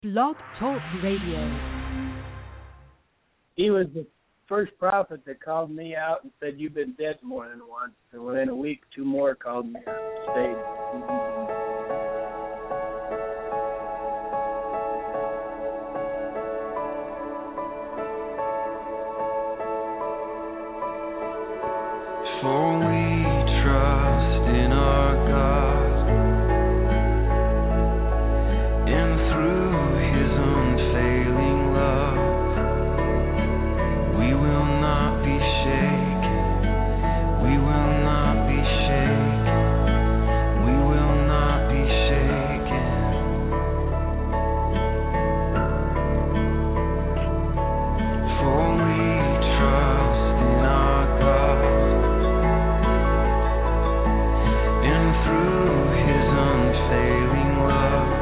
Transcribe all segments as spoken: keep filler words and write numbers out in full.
Blog Talk Radio. He was the first prophet that called me out and said, "You've been dead more than once." And within a week, two more called me out and stayed. For we trust in our God, and through His unfailing love, we will not be shaken, we will not be shaken, we will not be shaken. For we trust in our God, and through His unfailing love,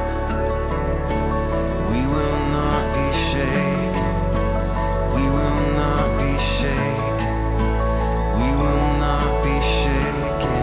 we will not be shaken, we will not be shaken, we will not be shaken.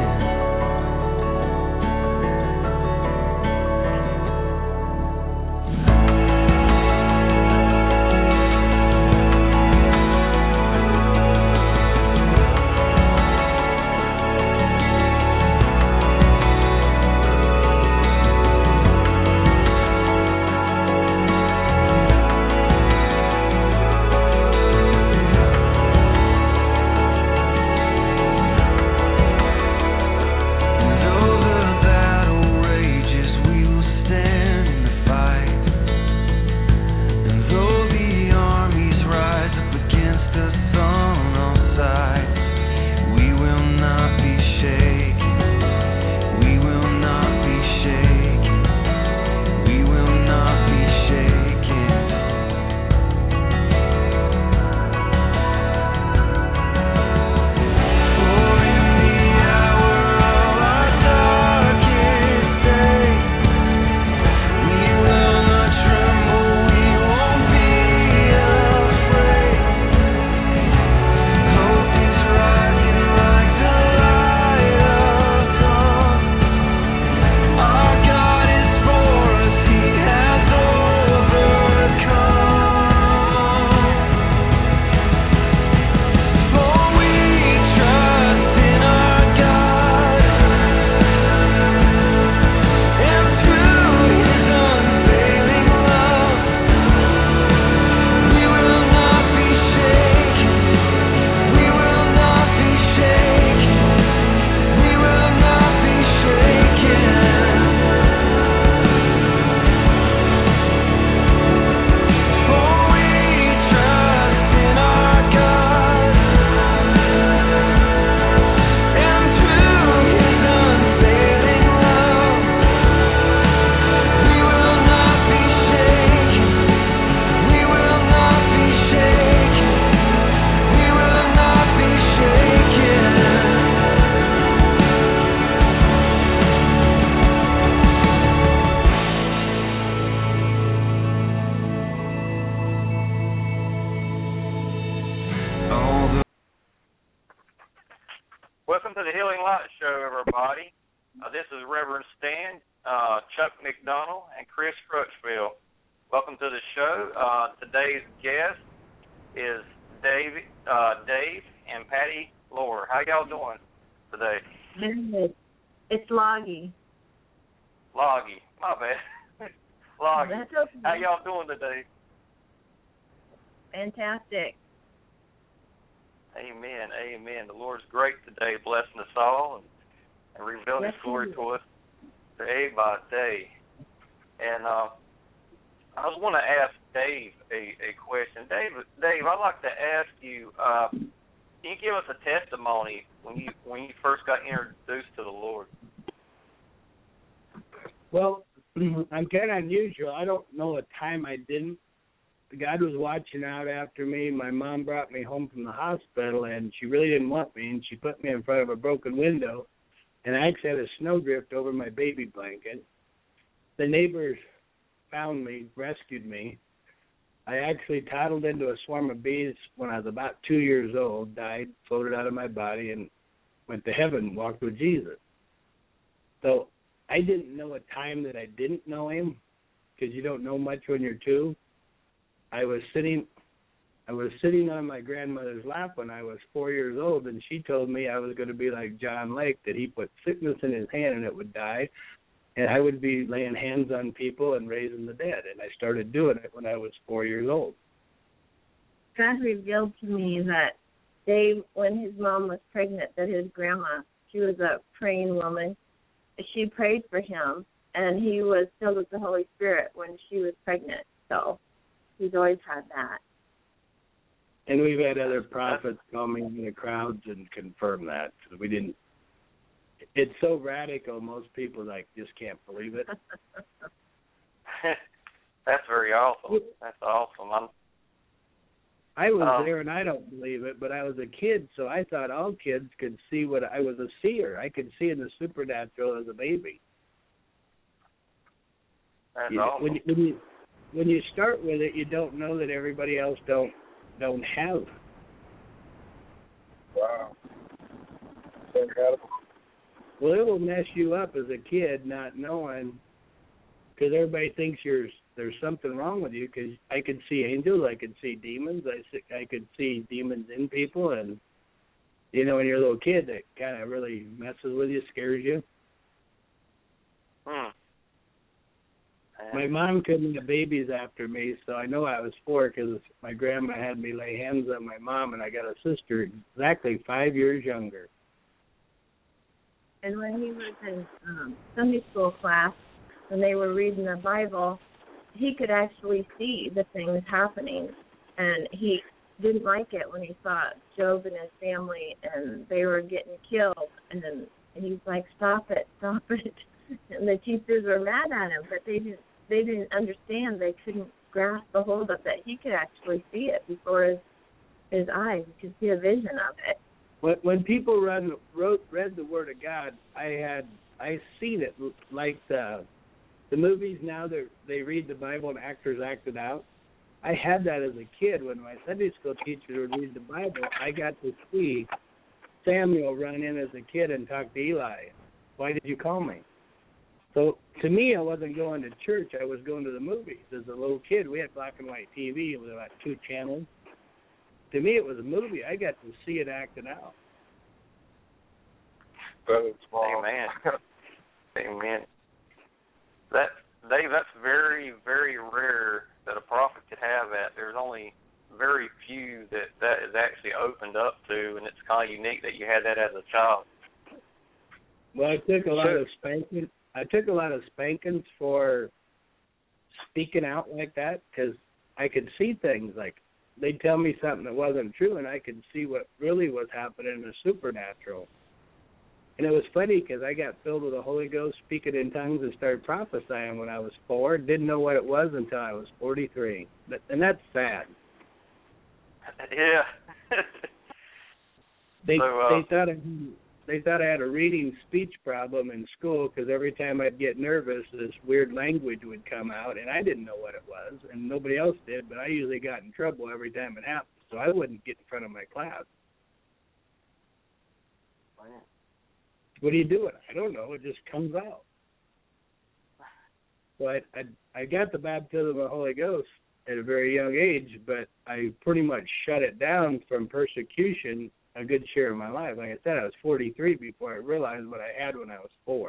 And though the battle rages, we will stand in the fight. And though the armies rise up against us on all sides, we will not be shaken, we will not be shaken, we will not be shaken. For in the hour of our darkest day, we will not tremble, we won't be afraid. Hope is rising like the light of dawn. Our God is for us, He has overcome. For we trust in our God, and through His unfailing love, we will not be shaken, we will not be shaken, we will not be shaken. For we trust in our God, and through His unfailing love, we will not be shaken, we will not be shaken, we will not be shaken. Although Welcome to the Healing Light Show, everybody. Uh, this is Reverend Stan, uh, Chuck McDonald, and Chris Crutchfield. Welcome to the show. Uh, today's guest is Dave, uh, Dave and Patty Lohr. How y'all doing today? Good. It's Loggy. Loggy, my bad. Loggy. That's okay. How y'all doing today? Fantastic. Amen, amen. The Lord's great today, blessing us all and, and revealing Yes, His glory He is. to us day by day. And uh, I was want to ask Dave a, a question. Dave, Dave, I'd like to ask you, uh, can you give us a testimony when you when you first got introduced to the Lord? Well, I'm kind of unusual. I don't know a time I didn't. God was watching out after me. My mom brought me home from the hospital, and she really didn't want me, and she put me in front of a broken window, and I actually had a snowdrift over my baby blanket. The neighbors found me, rescued me. I actually toddled into a swarm of bees when I was about two years old, died, floated out of my body, and went to heaven, walked with Jesus. So I didn't know a time that I didn't know him, because you don't know much when you're two. I was sitting, I was sitting on my grandmother's lap when I was four years old, and she told me I was going to be like John Lake, that he put sickness in his hand and it would die, and I would be laying hands on people and raising the dead. And I started doing it when I was four years old. God revealed to me that Dave, when his mom was pregnant, that his grandma, she was a praying woman, she prayed for him, and he was filled with the Holy Spirit when she was pregnant. So he's always had that. And we've had other prophets coming in the crowds and confirm that. So we didn't. It's so radical, most people like just can't believe it. That's very awesome. That's awesome. I'm, I was um, there, and I don't believe it, but I was a kid, so I thought all kids could see what I was a seer. I could see in the supernatural as a baby. That's you, awesome. When you, when you when you start with it, you don't know that everybody else don't don't have. Wow. So incredible. Well, it will mess you up as a kid, not knowing, because everybody thinks you're there's something wrong with you. Because I could see angels, I could see demons, I see, I could see demons in people, and you know, when you're a little kid, that kind of really messes with you, scares you. Hmm. My mom couldn't have babies after me, so I know I was four because my grandma had me lay hands on my mom, and I got a sister exactly five years younger. And when he was in um, Sunday school class, when they were reading the Bible, he could actually see the things happening. And he didn't like it when he saw Job and his family, and they were getting killed. And then he's like, stop it, stop it. And the teachers were mad at him, but they didn't, they didn't understand. They couldn't grasp the hold of that. He could actually see it before his, his eyes. He could see a vision of it. When, when people run, wrote, read the Word of God, I had I seen it like the the movies now. They they read the Bible and actors act it out. I had that as a kid when my Sunday school teacher would read the Bible. I got to see Samuel run in as a kid and talk to Eli. Why did you call me? So to me, I wasn't going to church. I was going to the movies. As a little kid, we had black and white T V with about two channels. To me, it was a movie. I got to see it acted out. That is small. Amen. Amen. That, Dave, that's very, very rare that a prophet could have that. There's only very few that that is actually opened up to, and it's kind of unique that you had that as a child. Well, I took a lot of spanking. I took a lot of spankings for speaking out like that because I could see things like they'd tell me something that wasn't true, and I could see what really was happening in the supernatural. And it was funny because I got filled with the Holy Ghost, speaking in tongues, and started prophesying when I was four. Didn't know what it was until I was forty-three. But, and that's sad. Yeah. they so, uh, they thought I, they thought I had a reading speech problem in school because every time I'd get nervous, this weird language would come out, and I didn't know what it was, and nobody else did. But I usually got in trouble every time it happened, so I wouldn't get in front of my class. What are you doing? I don't know. It just comes out. So I, I, I got the baptism of the Holy Ghost at a very young age, but I pretty much shut it down from persecution a good share of my life. Like I said, I was forty-three before I realized what I had when I was four.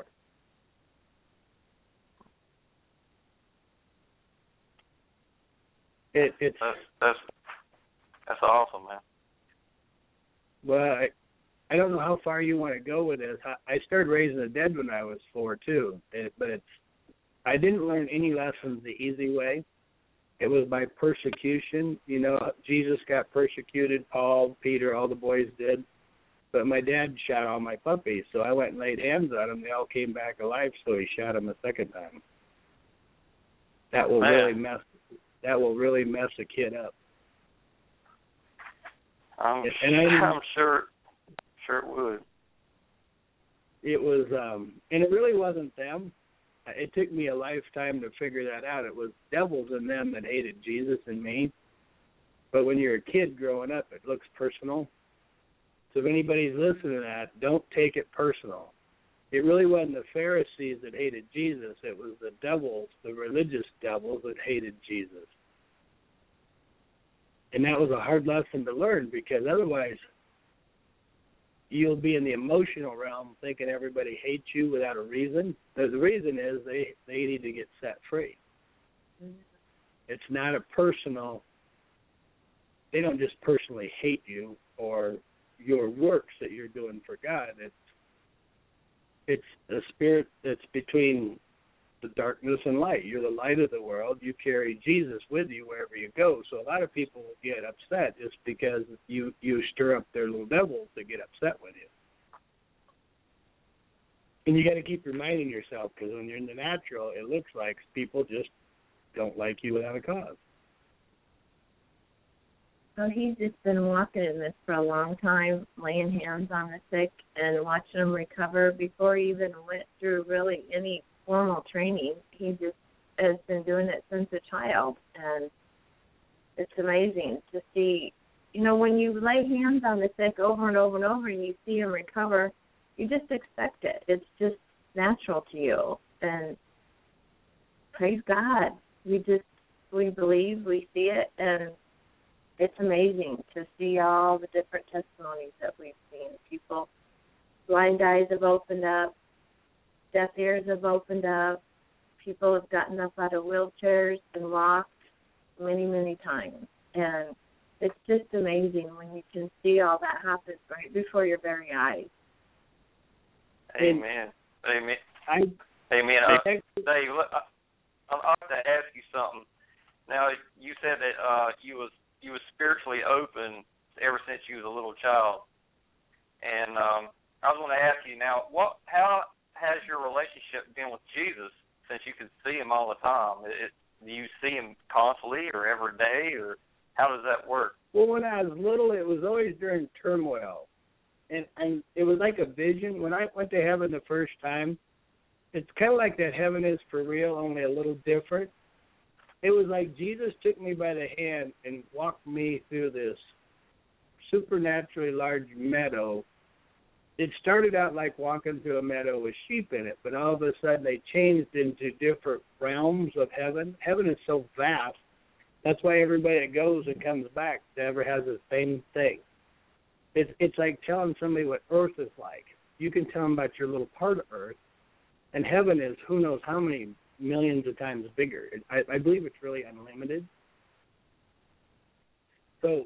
It, it's that's, that's, that's awesome, man. Well, I, I don't know how far you want to go with this. I started raising the dead when I was four, too. It, but it's I didn't learn any lessons the easy way. It was by persecution. You know, Jesus got persecuted, Paul, Peter, all the boys did. But my dad shot all my puppies, so I went and laid hands on them. They all came back alive, so he shot them a second time. That will Man. really mess. That will really mess a kid up. I'm, and I I'm sure, sure it would. It was, um, and it really wasn't them. It took me a lifetime to figure that out. It was devils in them that hated Jesus and me. But when you're a kid growing up, it looks personal. So if anybody's listening to that, don't take it personal. it really wasn't the Pharisees that hated Jesus. It was the devils, the religious devils that hated Jesus. And that was a hard lesson to learn, because otherwise you'll be in the emotional realm thinking everybody hates you without a reason. The, the reason is they, they need to get set free. Mm-hmm. It's not a personal, they don't just personally hate you or your works that you're doing for God. It's it's a spirit that's between the darkness and light. You're the light of the world. You carry Jesus with you wherever you go. So a lot of people get upset just because you, you stir up their little devils that get upset with you. And you got to keep reminding yourself, because when you're in the natural, it looks like people just don't like you without a cause. Well, he's just been walking in this for a long time, laying hands on the sick and watching them recover before he even went through really any formal training. He just has been doing it since a child, and it's amazing to see. You know, when you lay hands on the sick over and over and over and you see them recover, you just expect it. It's just natural to you, and praise God. We just, we believe, we see it, and it's amazing to see all the different testimonies that we've seen. People, blind eyes have opened up, deaf ears have opened up, people have gotten up out of wheelchairs and walked many, many times. And it's just amazing when you can see all that happen right before your very eyes. Amen. Amen. I, Amen. I Uh, think, Dave, look, I, I'd like to ask you something. Now, you said that uh, you was you was spiritually open ever since you was a little child, and um, I was going to ask you now, what? How has your relationship been with Jesus since you can see him all the time? It, do you see him constantly or every day, or how does that work? Well, when I was little, it was always during turmoil, and and it was like a vision. When I went to heaven the first time, it's kind of like that heaven is for real, only a little different. It was like Jesus took me by the hand and walked me through this supernaturally large meadow. It started out like walking through a meadow with sheep in it, but all of a sudden they changed into different realms of heaven. Heaven is so vast. That's why everybody that goes and comes back never has the same thing. It's, it's like telling somebody what earth is like. You can tell them about your little part of earth, and heaven is who knows how many millions of times bigger. I, I believe it's really unlimited. So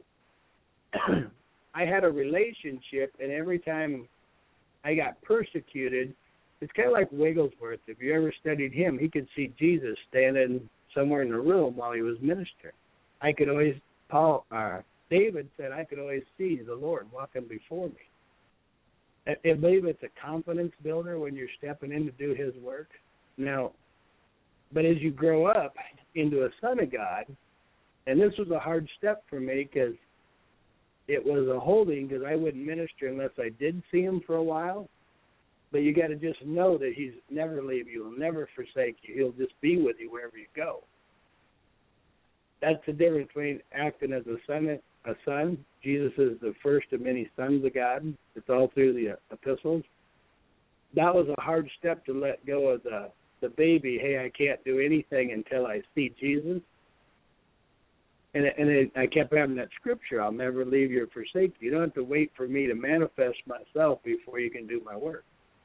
I had a relationship, and every time I got persecuted, it's kind of like Wigglesworth. If you ever studied him, he could see Jesus standing somewhere in the room while he was ministering. I could always, Paul, uh, David said, I could always see the Lord walking before me. I, I believe it's a confidence builder when you're stepping in to do his work. Now, but as you grow up into a son of God, and this was a hard step for me because it was a holding, because I wouldn't minister unless I did see him for a while. But you got to just know that he's never leave you. He'll never forsake you. He'll just be with you wherever you go. That's the difference between acting as a son. A son. Jesus is the first of many sons of God. It's all through the epistles. That was a hard step to let go of the, the baby. Hey, I can't do anything until I see Jesus. And, and it, I kept having that scripture, I'll never leave you or forsake you. You don't have to wait for me to manifest myself before you can do my work.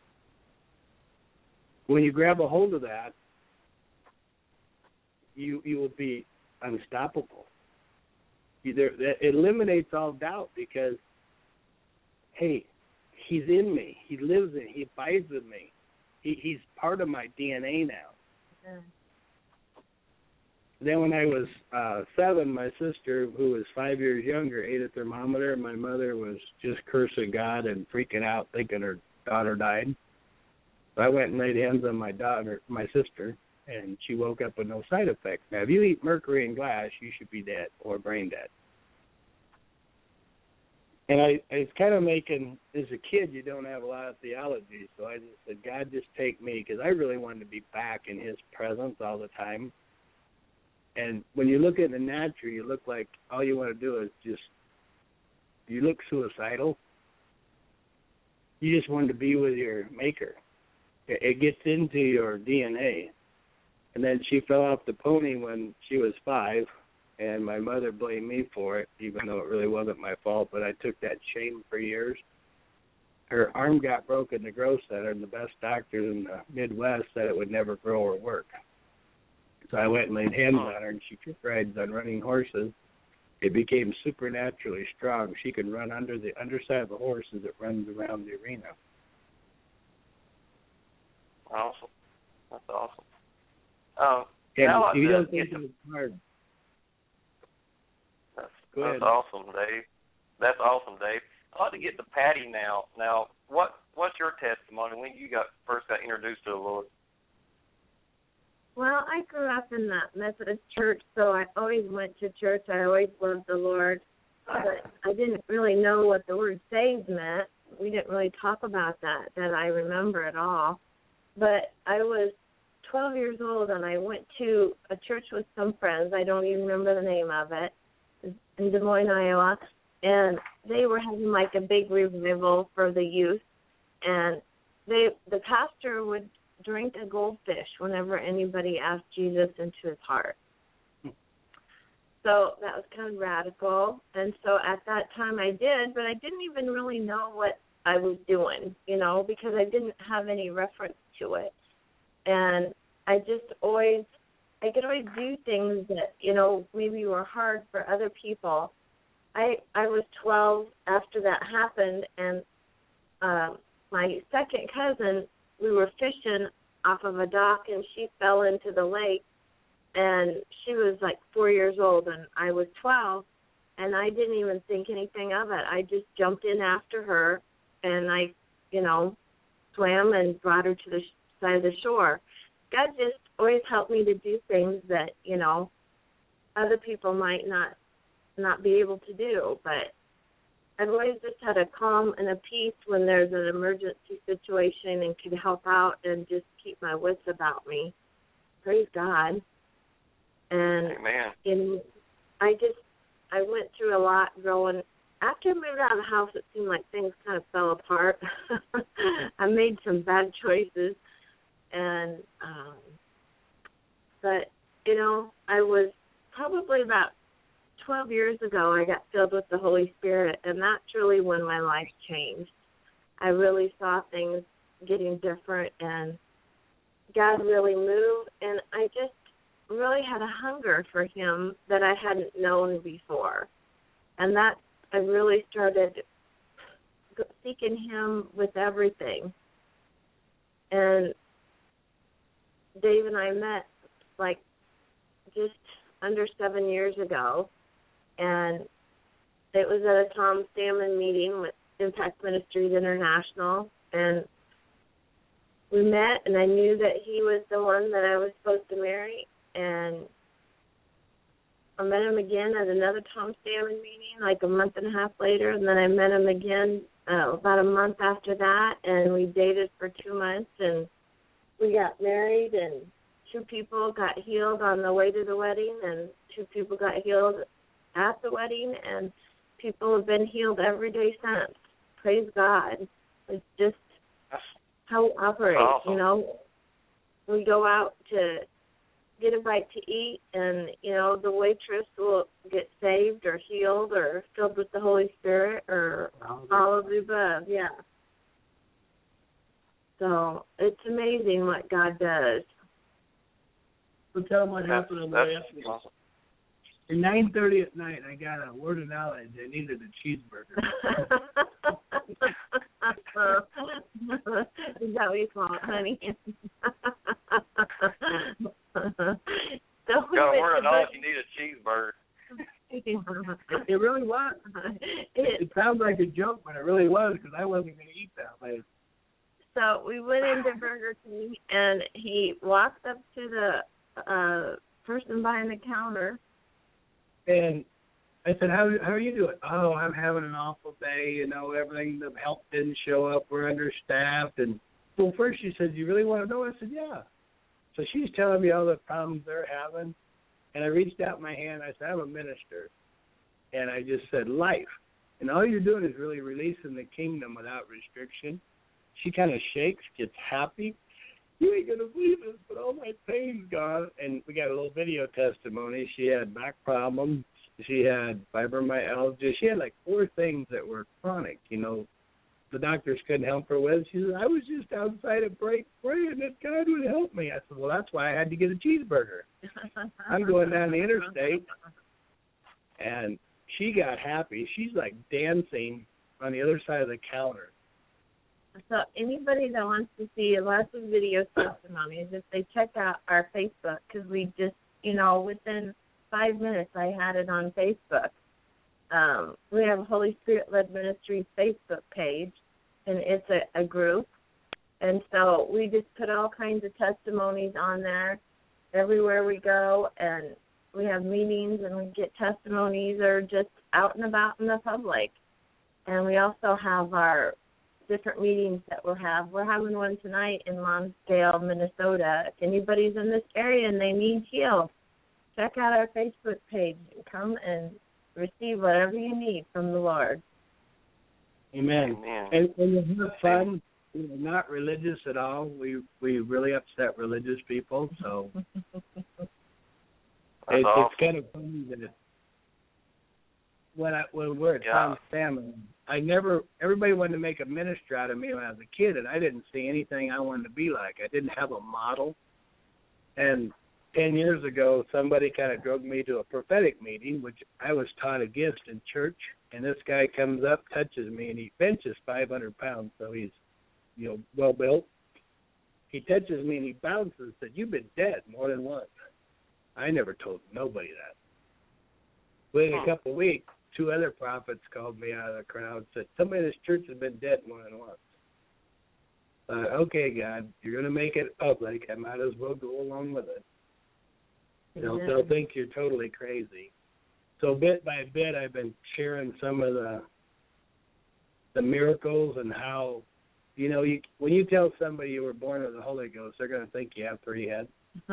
When you grab a hold of that, you you will be unstoppable. Either that eliminates all doubt because, hey, he's in me. He lives in me. He abides with me. He, he's part of my D N A now. Mm. Then when I was uh, seven, my sister, who was five years younger, ate a thermometer. My mother was just cursing God and freaking out, thinking her daughter died. So I went and laid hands on my daughter, my sister, and she woke up with no side effects. Now, if you eat mercury and glass, you should be dead or brain dead. And I, I was kind of making, as a kid, you don't have a lot of theology, so I just said, God, just take me, because I really wanted to be back in his presence all the time. And when you look at the natural, you look like all you want to do is just, you look suicidal. You just wanted to be with your maker. it, it gets into your D N A. And then she fell off the pony when she was five, and my mother blamed me for it, even though it really wasn't my fault, but I took that shame for years. Her arm got broken in the growth center, and the best doctors in the Midwest said it would never grow or work. So I went and laid hands on her, and she took rides on running horses. It became supernaturally strong. She could run under the underside of the horse as it runs around the arena. Awesome. That's awesome. Um, And now you I'd don't to think get to- it's hard. That's, Go that's ahead. awesome, Dave. That's awesome, Dave. I'd like to get to Patty now. Now, what what's your testimony when you got first got introduced to the Lord? Well, I grew up in the Methodist church, so I always went to church. I always loved the Lord. But I didn't really know what the word saved meant. We didn't really talk about that, that I remember at all. But I was twelve years old, and I went to a church with some friends. I don't even remember the name of it, in Des Moines, Iowa. And they were having like a big revival for the youth. And they, the pastor would drink a goldfish whenever anybody asked Jesus into his heart. So that was kind of radical. And so at that time I did, but I didn't even really know what I was doing, you know, because I didn't have any reference to it. And I just always, I could always do things that, you know, maybe were hard for other people. I I was twelve after that happened, and um, my second cousin, we were fishing off of a dock, and she fell into the lake, and she was like four years old, and I was twelve, and I didn't even think anything of it. I just jumped in after her, and I, you know, swam and brought her to the side of the shore. God just always helped me to do things that, you know, other people might not not be able to do, but I've always just had a calm and a peace when there's an emergency situation and can help out and just keep my wits about me. Praise God. And Amen. in, I just, I went through a lot growing. After I moved out of the house, it seemed like things kind of fell apart. I made some bad choices. And, um, but, you know, I was probably about twelve years ago, I got filled with the Holy Spirit, and that's really when my life changed. I really saw things getting different, and God really moved, and I just really had a hunger for him that I hadn't known before. And that I really started seeking him with everything. And Dave and I met, like, just under seven years ago. And it was at a Tom Salmon meeting with Impact Ministries International, and we met, and I knew that he was the one that I was supposed to marry, and I met him again at another Tom Salmon meeting, like a month and a half later, and then I met him again uh, about a month after that, and we dated for two months, and we got married, and two people got healed on the way to the wedding, and two people got healed at the wedding, and people have been healed every day since. Praise God. It's just how we operate, awesome. you know. We go out to get a bite to eat, and, you know, the waitress will get saved or healed or filled with the Holy Spirit or all of the above, yeah. So it's amazing what God does. So tell them what That's, happened on that's the way up. awesome. At nine thirty at night, I got a word of knowledge. I needed a cheeseburger. Is that what you call it, honey? So we Got a went word to of knowledge, you need a cheeseburger. It, it really was. It- It sounds like a joke, but it really was because I wasn't going to eat that late. So we went into Burger King, and he walked up to the uh, person behind the counter. And I said, how how are you doing? Oh, I'm having an awful day. You know, everything, the help didn't show up. We're understaffed. And well, first she said, you really want to know? I said, yeah. So she's telling me all the problems they're having. And I reached out my hand. I said, I'm a minister. And I just said, life. And all you're doing is really releasing the kingdom without restriction. She kind of shakes, gets happy. you ain't going to believe this, but all my pain's gone. And we got a little video testimony. She had back problems. She had fibromyalgia. She had like four things that were chronic, you know, the doctors couldn't help her with. She said, I was just outside at break praying that God would help me. I said, well, that's why I had to get a cheeseburger. I'm going down the interstate. And she got happy. She's like dancing on the other side of the counter. So anybody that wants to see lots of video testimonies, if they check out our Facebook, because we just, you know, within five minutes I had it on Facebook. Um, we have a Holy Spirit-led Ministries Facebook page, and it's a, a group. And so we just put all kinds of testimonies on there everywhere we go, and we have meetings and we get testimonies or just out and about in the public. And we also have our different meetings that we'll have. We're having one tonight in Lonsdale, Minnesota. If anybody's in this area and they need healed, check out our Facebook page and come and receive whatever you need from the Lord. Amen. Amen. And when you have fun, we're not religious at all. We we really upset religious people, so it, That's it's awesome. kind of funny that when I when we're at Yeah. Tom's family, I never everybody wanted to make a minister out of me when I was a kid, and I didn't see anything I wanted to be like. I didn't have a model, and ten years ago, somebody kind of drove me to a prophetic meeting, which I was taught a gift in church, and this guy comes up, touches me, and he benches five hundred pounds, so he's, you know, well built. He touches me and he bounces and said, you've been dead more than once. I never told nobody that. Within a couple of weeks, two other prophets called me out of the crowd and said, somebody in this church has been dead more than once. Uh, okay, God, you're going to make it public. I might as well go along with it. They'll, Yeah. they'll think you're totally crazy. So bit by bit, I've been sharing some of the the miracles and how, you know, you when you tell somebody you were born of the Holy Ghost, they're going to think you have three heads.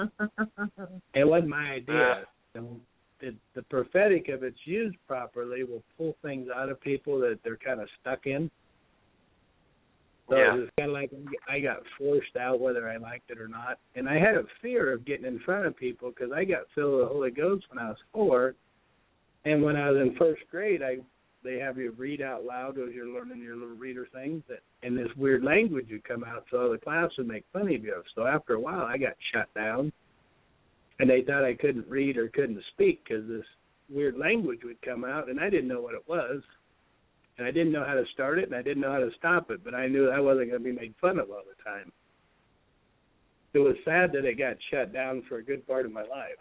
It wasn't my idea. You know, the, the prophetic, if it's used properly, will pull things out of people that they're kind of stuck in. So Yeah. it was kind of like I got forced out whether I liked it or not. And I had a fear of getting in front of people because I got filled with the Holy Ghost when I was four. And when I was in first grade, I they have you read out loud as you're learning your little reader things. That, and this weird language would come out, so the class would make fun of you. So after a while, I got shut down. And they thought I couldn't read or couldn't speak because this weird language would come out, and I didn't know what it was. And I didn't know how to start it, and I didn't know how to stop it, but I knew I wasn't going to be made fun of all the time. It was sad that it got shut down for a good part of my life.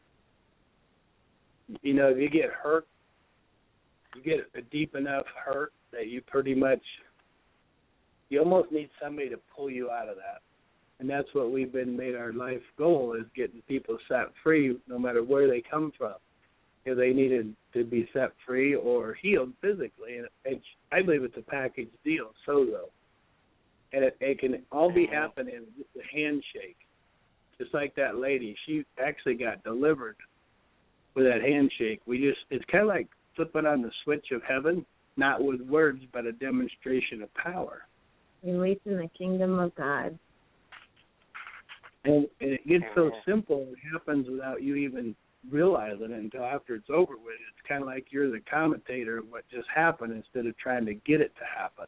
You know, if you get hurt, you get a deep enough hurt that you pretty much, you almost need somebody to pull you out of that. And that's what we've been made our life goal, is getting people set free no matter where they come from. If they needed to be set free or healed physically. And it's, I believe it's a package deal, sozo. And it, it can all be happening with a handshake. Just like that lady, she actually got delivered with that handshake. We just, it's kind of like flipping on the switch of heaven, not with words, but a demonstration of power. Releasing the kingdom of God. And, and it gets so simple, it happens without you even realizing it until after it's over with. It's kind of like you're the commentator of what just happened instead of trying to get it to happen.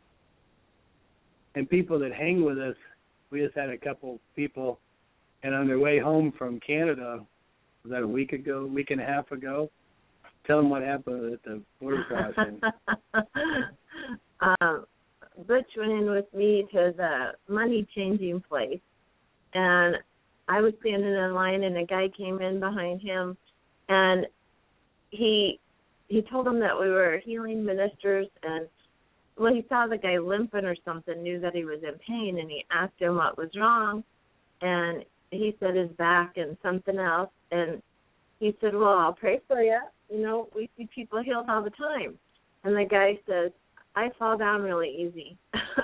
And people that hang with us, we just had a couple people, and on their way home from Canada, was that a week ago, a week and a half ago? Tell them what happened at the border crossing. um, Butch went in with me to the money changing place, and I was standing in line, and a guy came in behind him, and he he told him that we were healing ministers, and well, he saw the guy limping or something, knew that he was in pain, and he asked him what was wrong, and he said his back and something else, and he said, well, I'll pray for you. You know, we see people healed all the time. And the guy says, I fall down really easy.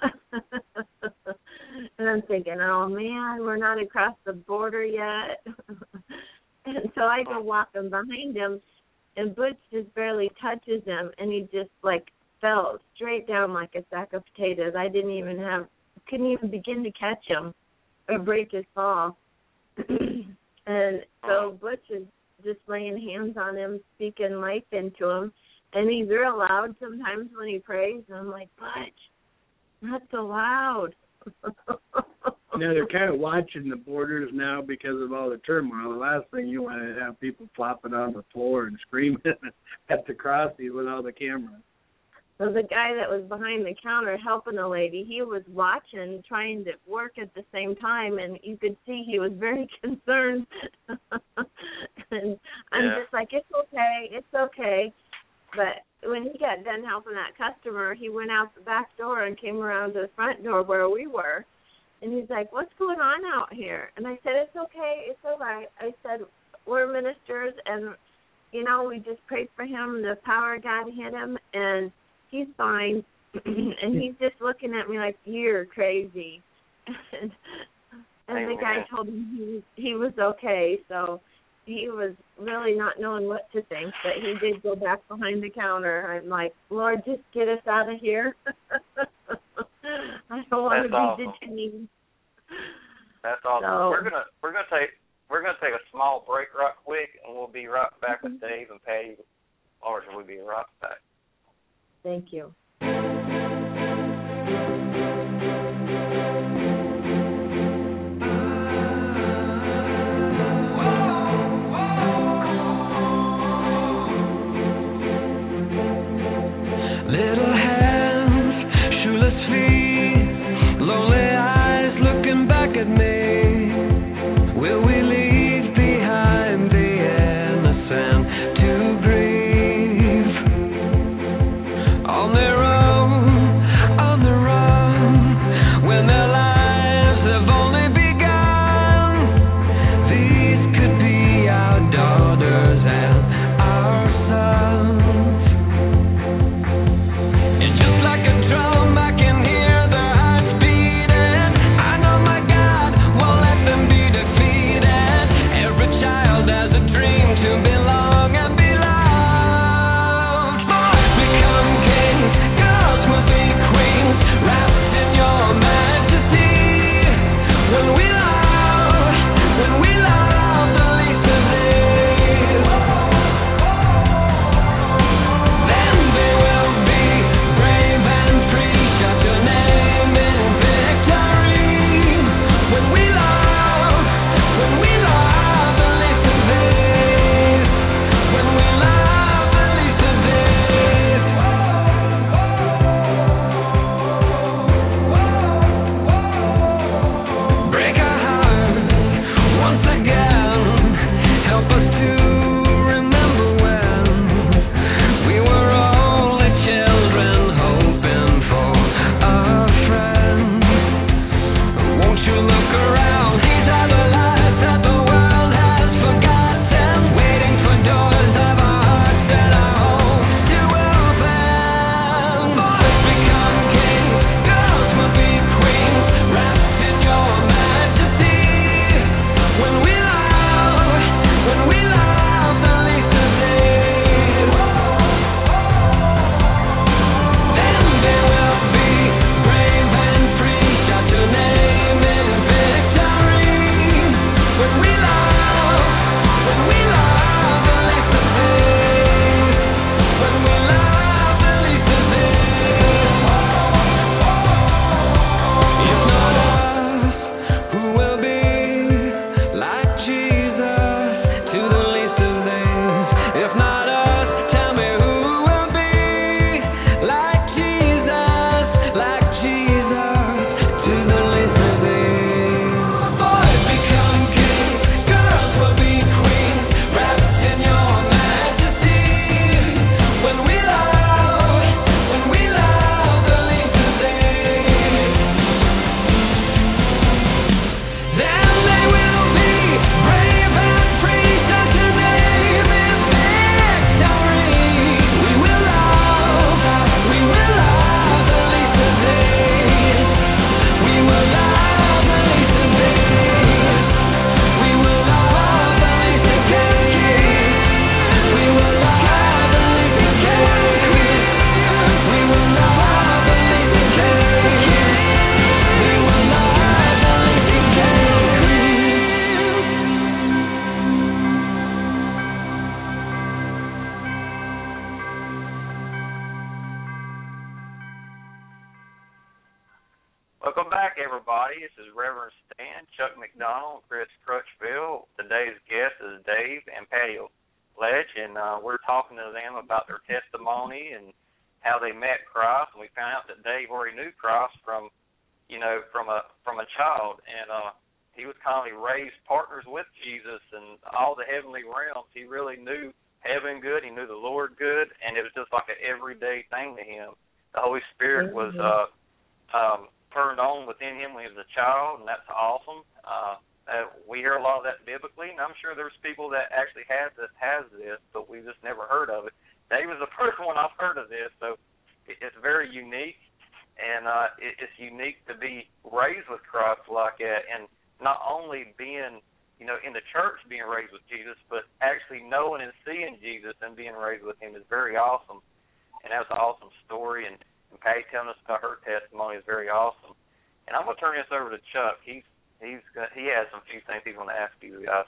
And I'm thinking, oh, man, we're not across the border yet. And so I go walking behind him, and Butch just barely touches him, and he just, like, fell straight down like a sack of potatoes. I didn't even have, couldn't even begin to catch him. or break his fall. And so Butch is just laying hands on him, speaking life into him. And he's real loud sometimes when he prays. And I'm like, Butch, not so loud. You know, they're kind of watching the borders now because of all the turmoil. The last thing you want to have people flopping on the floor and screaming at the crossing with all the cameras. So the guy that was behind the counter helping the lady, he was watching, trying to work at the same time, and you could see he was very concerned. And I'm Yeah. just like, it's okay, it's okay. But when he got done helping that customer, he went out the back door and came around to the front door where we were. And he's like, what's going on out here? And I said, it's okay, it's all right. I said, we're ministers, and, you know, we just prayed for him. The power of God hit him, and he's fine. And he's just looking at me like, you're crazy. And, and the guy told him he was, he was okay. So he was really not knowing what to think. But he did go back behind the counter. I'm like, Lord, just get us out of here. I don't want to be awesome. detained. That's awesome. So, we're gonna we're gonna take we're gonna take a small break right quick, and we'll be right back with Dave and Patty. Or we'll be right back. Thank you. Little hands, shoeless feet, lonely eyes looking back at me. Will we leave behind the innocent to grieve? On their own, Welcome back, everybody. This is Reverend Stan, Chuck McDonald, Chris Crutchfield. Today's guest is Dave and Patty Ledge, and uh, we're talking to them about their testimony and how they met Christ. And we found out that Dave already knew Christ from, you know, from a from a child, and uh, he was kindly raised partners with Jesus and all the heavenly realms. He really knew heaven good. He knew the Lord good, and it was just like an everyday thing to him. The Holy Spirit was uh, um, turned on within him when he was a child, and that's awesome. Uh, uh, we hear a lot of that biblically, and I'm sure there's people that actually have this, has this, but we've just never heard of it. Dave is the first one I've heard of this, so it, it's very unique, and uh, it, it's unique to be raised with Christ like that, and not only being, you know, in the church being raised with Jesus, but actually knowing and seeing Jesus and being raised with him is very awesome, and that's an awesome story, and And Patty telling us about her testimony is very awesome. And I'm going to turn this over to Chuck. He's he's he has some few things he's going to ask you guys.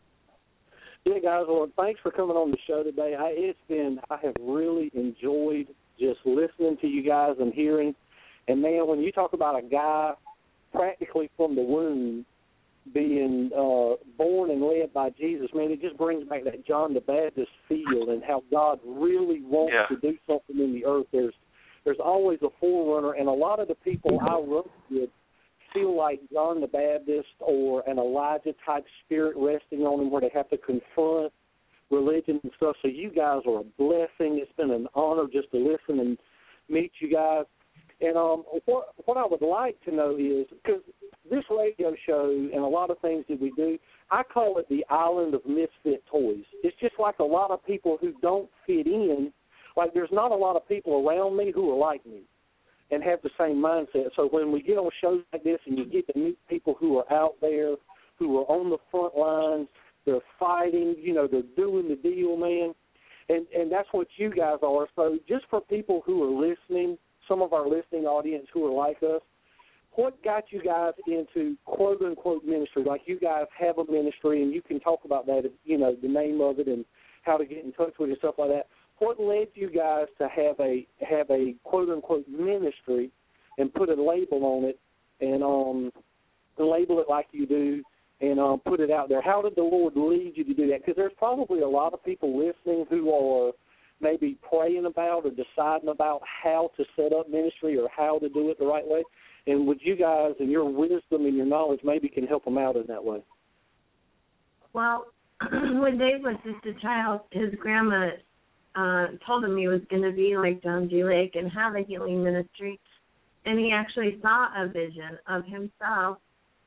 Yeah, guys. Well, thanks for coming on the show today. I, it's been I have really enjoyed just listening to you guys and hearing. And man, when you talk about a guy practically from the womb being uh, born and led by Jesus, man, it just brings back that John the Baptist feel and how God really wants yeah. to do something in the earth. There's There's always a forerunner, and a lot of the people I work with feel like John the Baptist or an Elijah-type spirit resting on them where they have to confront religion and stuff. So you guys are a blessing. It's been an honor just to listen and meet you guys. And um, what, what I would like to know is, because this radio show and a lot of things that we do, I call it the island of misfit toys. It's just like a lot of people who don't fit in. Like, there's not a lot of people around me who are like me and have the same mindset. So when we get on shows like this and you get to meet people who are out there, who are on the front lines, they're fighting, you know, they're doing the deal, man, and, and that's what you guys are. So just for people who are listening, some of our listening audience who are like us, what got you guys into quote-unquote ministry? Like, you guys have a ministry, and you can talk about that, you know, the name of it and how to get in touch with it and stuff like that. What led you guys to have a have a quote unquote ministry and put a label on it and um label it like you do and um, put it out there? How did the Lord lead you to do that? Because there's probably a lot of people listening who are maybe praying about or deciding about how to set up ministry or how to do it the right way. And would you guys, and your wisdom and your knowledge, maybe can help them out in that way? Well, when Dave was just a child, his grandma Uh, told him he was going to be like John G. Lake and have a healing ministry, and he actually saw a vision of himself.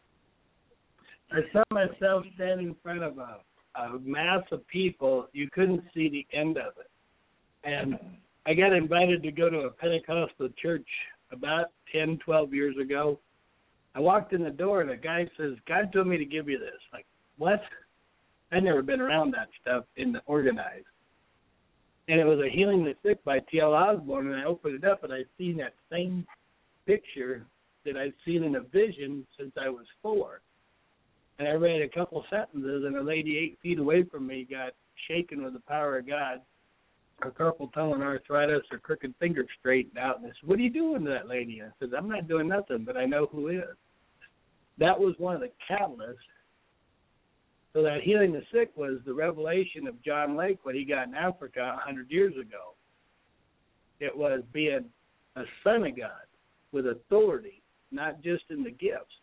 I saw myself standing in front of a, a mass of people. You couldn't see the end of it. And I got invited to go to a Pentecostal church about ten, twelve years ago. I walked in the door, and a guy says, God told me to give you this. Like, what? I'd never been around that stuff in the organized. And it was a Healing the Sick by T L Osborne, and I opened it up, and I'd seen that same picture that I'd seen in a vision since I was four. And I read a couple sentences, and a lady eight feet away from me got shaken with the power of God. Her carpal tunnel and arthritis, her crooked finger straightened out. And I said, what are you doing to that lady? And I said, I'm not doing nothing, but I know who is. That was one of the catalysts. So that Healing the Sick was the revelation of John Lake, what he got in Africa one hundred years ago. It was being a son of God with authority, not just in the gifts.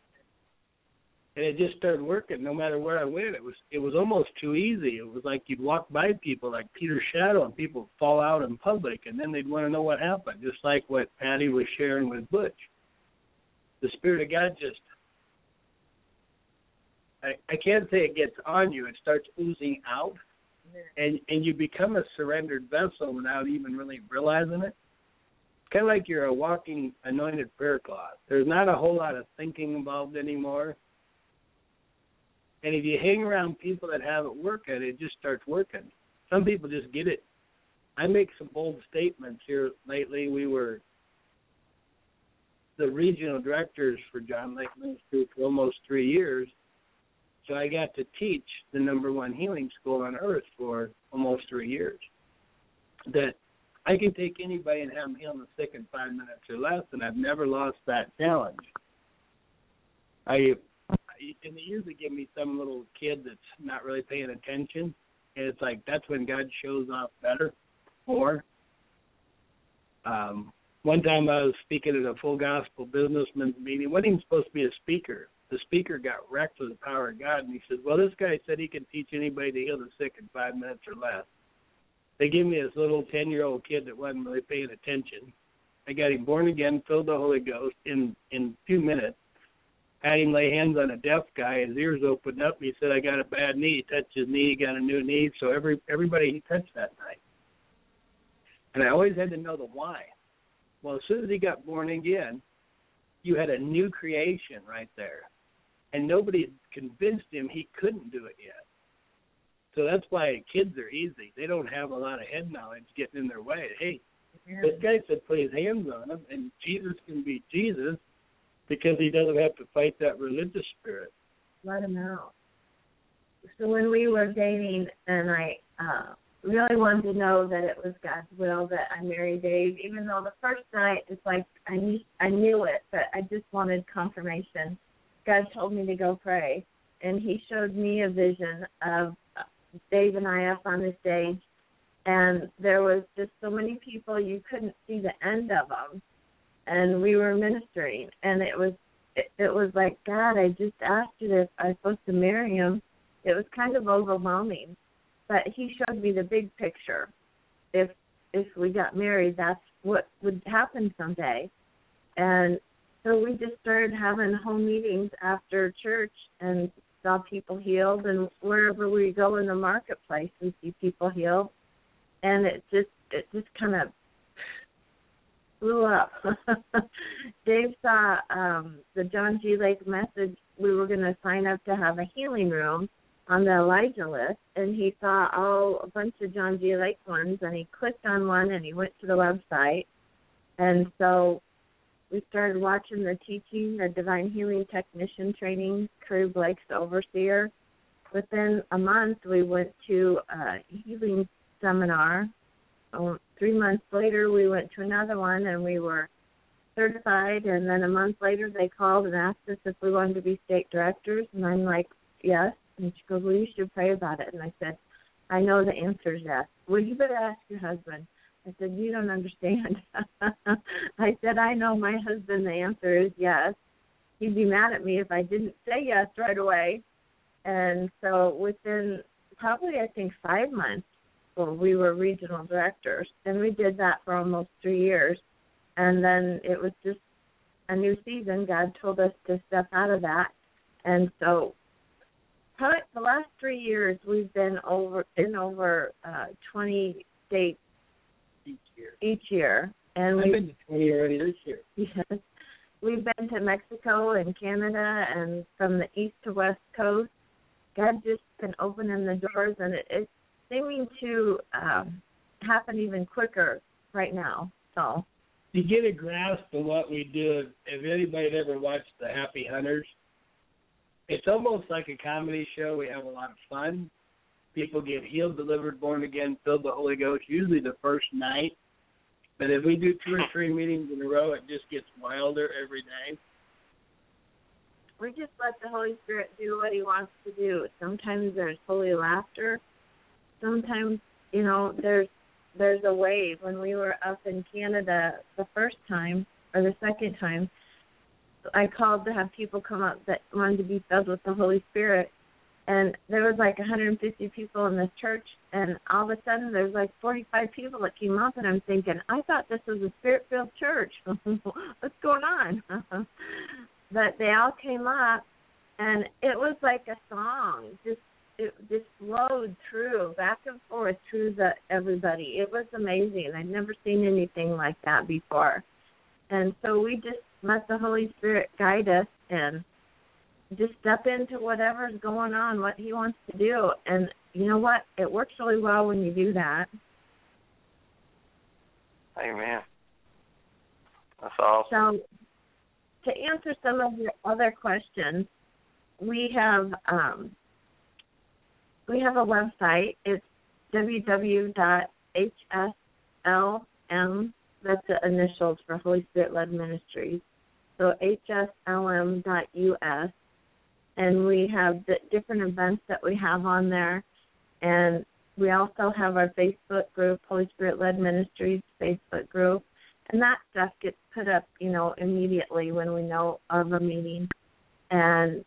And it just started working no matter where I went. It was it was almost too easy. It was like you'd walk by people like Peter's shadow and people would fall out in public, and then they'd want to know what happened, just like what Patty was sharing with Butch. The Spirit of God just, I, I can't say it gets on you. It starts oozing out, and, and you become a surrendered vessel without even really realizing it. It's kind of like you're a walking anointed prayer cloth. There's not a whole lot of thinking involved anymore. And if you hang around people that have it working, it just starts working. Some people just get it. I make some bold statements here lately. We were the regional directors for John Lake Ministry for almost three years. So I got to teach the number one healing school on earth for almost three years. That I can take anybody and have them heal the sick in five minutes or less, and I've never lost that challenge. I, and they usually give me some little kid that's not really paying attention, and it's like that's when God shows off better. Or um, one time I was speaking at a full gospel businessman's meeting. Wasn't even supposed to be a speaker. The speaker got wrecked with the power of God, and he said, well, this guy said he can teach anybody to heal the sick in five minutes or less. They gave me this little ten-year-old kid that wasn't really paying attention. I got him born again, filled with the Holy Ghost in, in two minutes. Had him lay hands on a deaf guy. His ears opened up. He said, I got a bad knee. He touched his knee. He got a new knee. So every everybody he touched that night. And I always had to know the why. Well, as soon as he got born again, you had a new creation right there. And nobody convinced him he couldn't do it yet. So that's why kids are easy. They don't have a lot of head knowledge getting in their way. Hey, yeah. This guy said put his hands on him, and Jesus can be Jesus because he doesn't have to fight that religious spirit. Let him out. So when we were dating, and I uh, really wanted to know that it was God's will that I marry Dave, even though the first night it's like I knew, I knew it, but I just wanted confirmation. God told me to go pray, and he showed me a vision of Dave and I up on the stage, and there was just so many people you couldn't see the end of them, and we were ministering, and it was it, it was like, God, I just asked you if I was supposed to marry him. It was kind of overwhelming, but he showed me the big picture. If if we got married, that's what would happen someday, and so we just started having home meetings after church and saw people healed, and wherever we go in the marketplace, we see people healed, and it just it just kind of blew up. Dave saw um, the John G. Lake message. We were going to sign up to have a healing room on the Elijah list, and he saw all a bunch of John G. Lake ones, and he clicked on one, and he went to the website, and so we started watching the teaching, the Divine Healing Technician training, Curry Blake's overseer. Within a month, we went to a healing seminar. Um, three months later, we went to another one, and we were certified. And then a month later, they called and asked us if we wanted to be state directors. And I'm like, yes. And she goes, well, you should pray about it. And I said, I know the answer is yes. Well, you better ask your husband. I said, you don't understand. I said, I know my husband, the answer is yes. He'd be mad at me if I didn't say yes right away. And so within probably, I think, five months, well, we were regional directors. And we did that for almost three years. And then it was just a new season. God told us to step out of that. And so probably the last three years, we've been over in over uh, twenty states each year. Each year. And I've we've been to twenty already this year. Yes. We've been to Mexico and Canada and from the east to west coast. God just been opening the doors, and it, it's seeming to um, happen even quicker right now. So you get a grasp of what we do. If anybody had ever watched The Happy Hunters, it's almost like a comedy show. We have a lot of fun. People get healed, delivered, born again, filled with the Holy Ghost, usually the first night. But if we do two or three meetings in a row, it just gets wilder every day. We just let the Holy Spirit do what he wants to do. Sometimes there's holy laughter. Sometimes, you know, there's there's a wave. When we were up in Canada the first time, or the second time, I called to have people come up that wanted to be filled with the Holy Spirit. And there was like one hundred fifty people in this church, and all of a sudden there's like forty-five people that came up, and I'm thinking, I thought this was a Spirit-filled church. What's going on? But they all came up, and it was like a song. Just it just flowed through, back and forth through the everybody. It was amazing. I'd never seen anything like that before. And so we just let the Holy Spirit guide us and just step into whatever's going on, what he wants to do. And you know what? It works really well when you do that. Amen. That's awesome. So to answer some of your other questions, we have um, we have a website. It's w w w dot h s l M, that's the initials for Holy Spirit Led Ministries. So H S L M dot U S. And we have the different events that we have on there. And we also have our Facebook group, Holy Spirit Led Ministries Facebook group. And that stuff gets put up, you know, immediately when we know of a meeting. And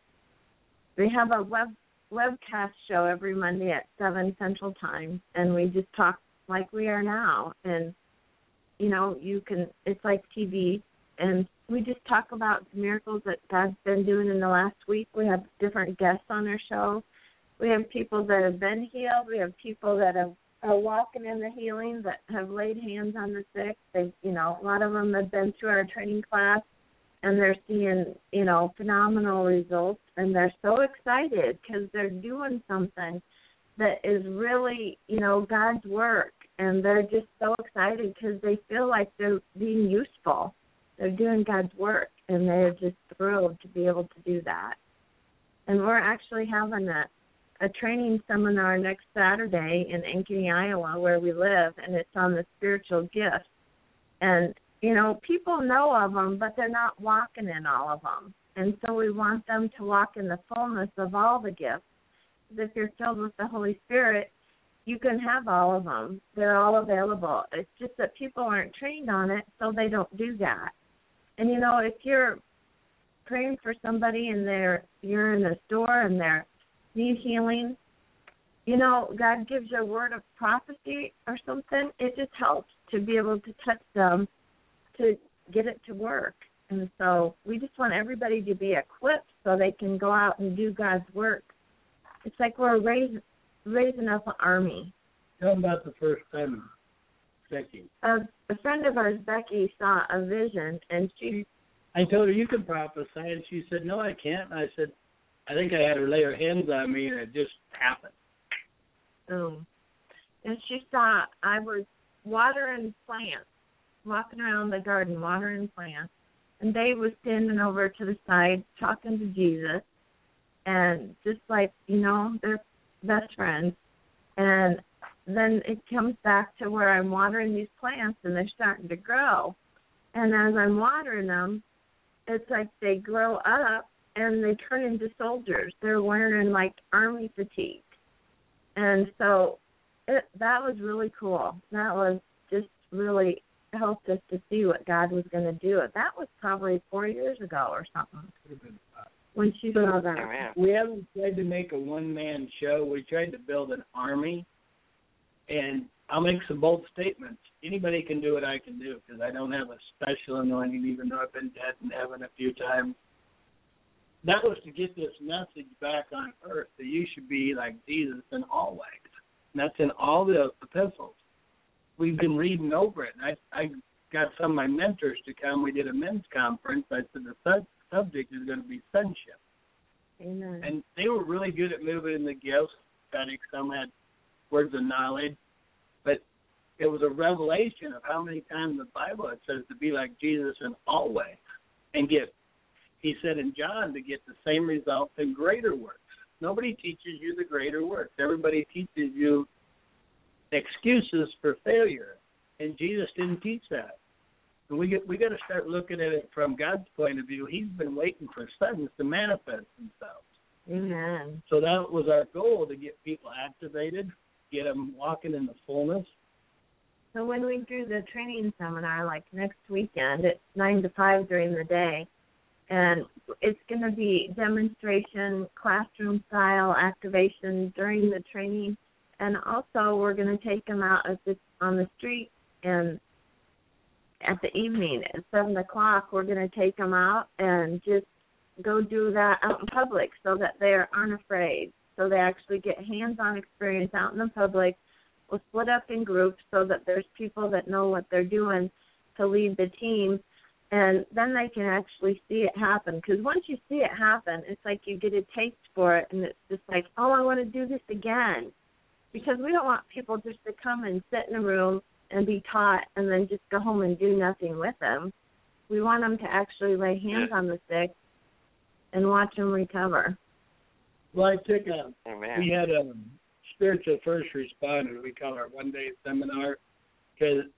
we have a web webcast show every Monday at seven Central Time. And we just talk like we are now. And, you know, you can, it's like T V. And we just talk about the miracles that God's been doing in the last week. We have different guests on our show. We have people that have been healed. We have people that have, are walking in the healing, that have laid hands on the sick. They, you know, a lot of them have been through our training class, and they're seeing, you know, phenomenal results. And they're so excited because they're doing something that is really, you know, God's work. And they're just so excited because they feel like they're being useful. They're doing God's work, and they're just thrilled to be able to do that. And we're actually having a, a training seminar next Saturday in Ankeny, Iowa, where we live, and it's on the spiritual gifts. And, you know, people know of them, but they're not walking in all of them. And so we want them to walk in the fullness of all the gifts. If you're filled with the Holy Spirit, you can have all of them. They're all available. It's just that people aren't trained on it, so they don't do that. And, you know, if you're praying for somebody and they're you're in a store and they need healing, you know, God gives you a word of prophecy or something, it just helps to be able to touch them to get it to work. And so we just want everybody to be equipped so they can go out and do God's work. It's like we're raising, raising up an army. Tell them about the first time, Becky. Uh, a friend of ours, Becky, saw a vision, and she... I told her, you can prophesy, and she said, no, I can't. And I said, I think I had her lay her hands on me, and it just happened. Oh. And she saw I was watering plants, walking around the garden, watering plants, and Dave was standing over to the side talking to Jesus, and just like, you know, they're best friends. And then it comes back to where I'm watering these plants, and they're starting to grow. And as I'm watering them, it's like they grow up, and they turn into soldiers. They're wearing, like, army fatigue. And so it, that was really cool. That was just really helped us to see what God was going to do. That was probably four years ago or something. When she saw that. Amen. We haven't tried to make a one-man show. We tried to build an army. And I'll make some bold statements. Anybody can do what I can do because I don't have a special anointing, even though I've been dead in heaven a few times. That was to get this message back on earth that you should be like Jesus in all ways. And that's in all the epistles. We've been reading over it. And I, I got some of my mentors to come. We did a men's conference. I said the sub- subject is going to be sonship. Amen. And they were really good at moving in the gifts. Some had words of knowledge. But it was a revelation of how many times in the Bible it says to be like Jesus in all ways. And get, he said in John, to get the same results and greater works. Nobody teaches you the greater works. Everybody teaches you excuses for failure. And Jesus didn't teach that. And we get, we got to start looking at it from God's point of view. He's been waiting for sons to manifest themselves. Amen. So that was our goal, to get people activated, get them walking in the fullness. So when we do the training seminar, like next weekend, it's nine to five during the day, and it's going to be demonstration, classroom-style activation during the training, and also we're going to take them out at the, on the street, and at the evening at seven o'clock, we're going to take them out and just go do that out in public so that they aren't afraid. So they actually get hands-on experience out in the public. We'll split up in groups so that there's people that know what they're doing to lead the team, and then they can actually see it happen. Because once you see it happen, it's like you get a taste for it, and it's just like, oh, I want to do this again. Because we don't want people just to come and sit in a room and be taught and then just go home and do nothing with them. We want them to actually lay hands on the sick and watch them recover. Well, I took a, Amen. we had a spiritual first responder, we call our one-day seminar, because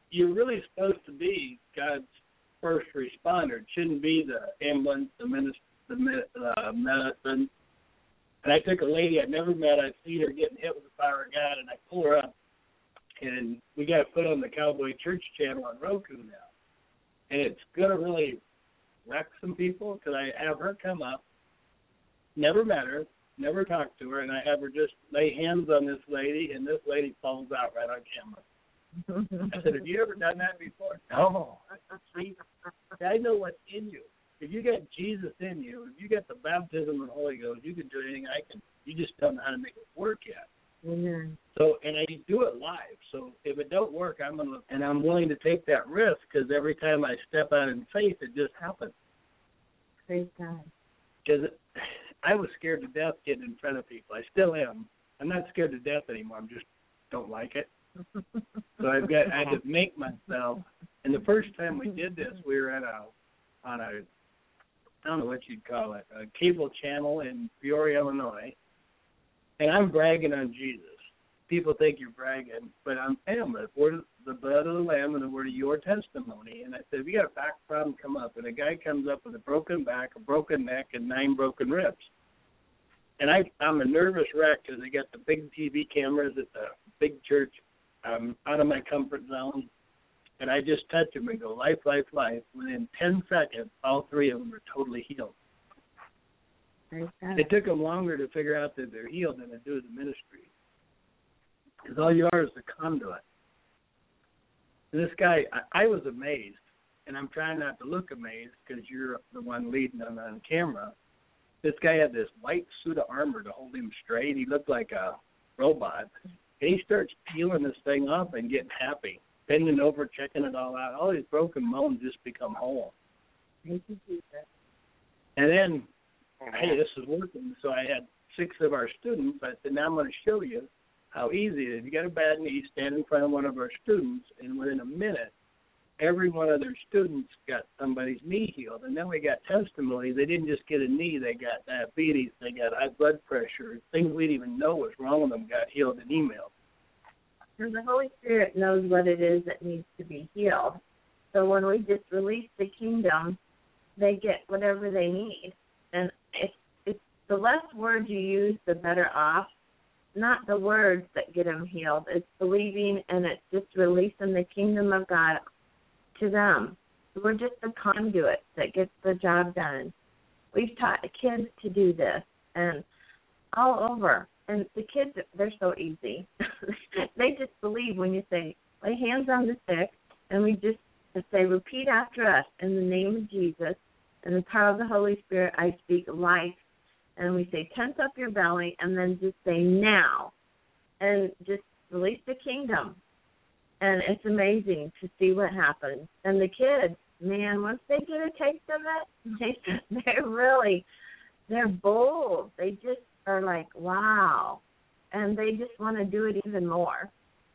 you're really supposed to be God's first responder. It shouldn't be the ambulance, the minister, the uh, medicine. And I took a lady I'd never met. I'd seen her getting hit with the power of God, and I pull her up. And we got it put on the Cowboy Church channel on Roku now. And it's going to really wreck some people because I have her come up, never met her, never talked to her, and I have her just lay hands on this lady, and this lady falls out right on camera. I said, have you ever done that before? No. See, I know what's in you. If you got Jesus in you, if you got the baptism of the Holy Ghost, you can do anything I can. You just don't know how to make it work yet. Mm-hmm. So, and I do it live. So if it don't work, I'm gonna, and I'm willing to take that risk because every time I step out in faith, it just happens. Praise God. Because I was scared to death getting in front of people. I still am. I'm not scared to death anymore. I'm just don't like it. So I've got I had to make myself. And the first time we did this, we were at a on a I don't know what you'd call it, a cable channel in Peoria, Illinois. And I'm bragging on Jesus. People think you're bragging, but I'm am the word of the blood of the Lamb and the word of your testimony. And I said, if you got a back problem, come up. And a guy comes up with a broken back, a broken neck, and nine broken ribs. And I, I'm a nervous wreck because they got the big T V cameras at the big church. I'm out of my comfort zone. And I just touch them and go, life, life, life. Within ten seconds, all three of them are totally healed. It took them longer to figure out that they're healed than to do the ministry. Because all you are is the conduit. And this guy, I, I was amazed, and I'm trying not to look amazed because you're the one leading them on camera. This guy had this white suit of armor to hold him straight. He looked like a robot. And he starts peeling this thing off and getting happy, bending over, checking it all out. All these broken bones just become whole. Thank you, Jesus. And then, hey, this is working. So I had six of our students. I said, now I'm going to show you how easy it is. If you got a bad knee, stand in front of one of our students, and within a minute, every one of their students got somebody's knee healed. And then we got testimonies. They didn't just get a knee. They got diabetes. They got high blood pressure. Things we didn't even know was wrong with them got healed in email. And the Holy Spirit knows what it is that needs to be healed. So when we just release the kingdom, they get whatever they need. And it's, it's the less words you use, the better off. Not the words that get them healed. It's believing, and it's just releasing the kingdom of God to them. We're just the conduit that gets the job done. We've taught the kids to do this, and all over. And the kids, they're so easy. They just believe when you say, lay hands on the sick, and we just say, repeat after us, in the name of Jesus, and the power of the Holy Spirit, I speak life. And we say, tense up your belly, and then just say, now. And just release the kingdom. And it's amazing to see what happens. And the kids, man, once they get a taste of it, they, they're really, they're bold. They just are like, wow. And they just want to do it even more.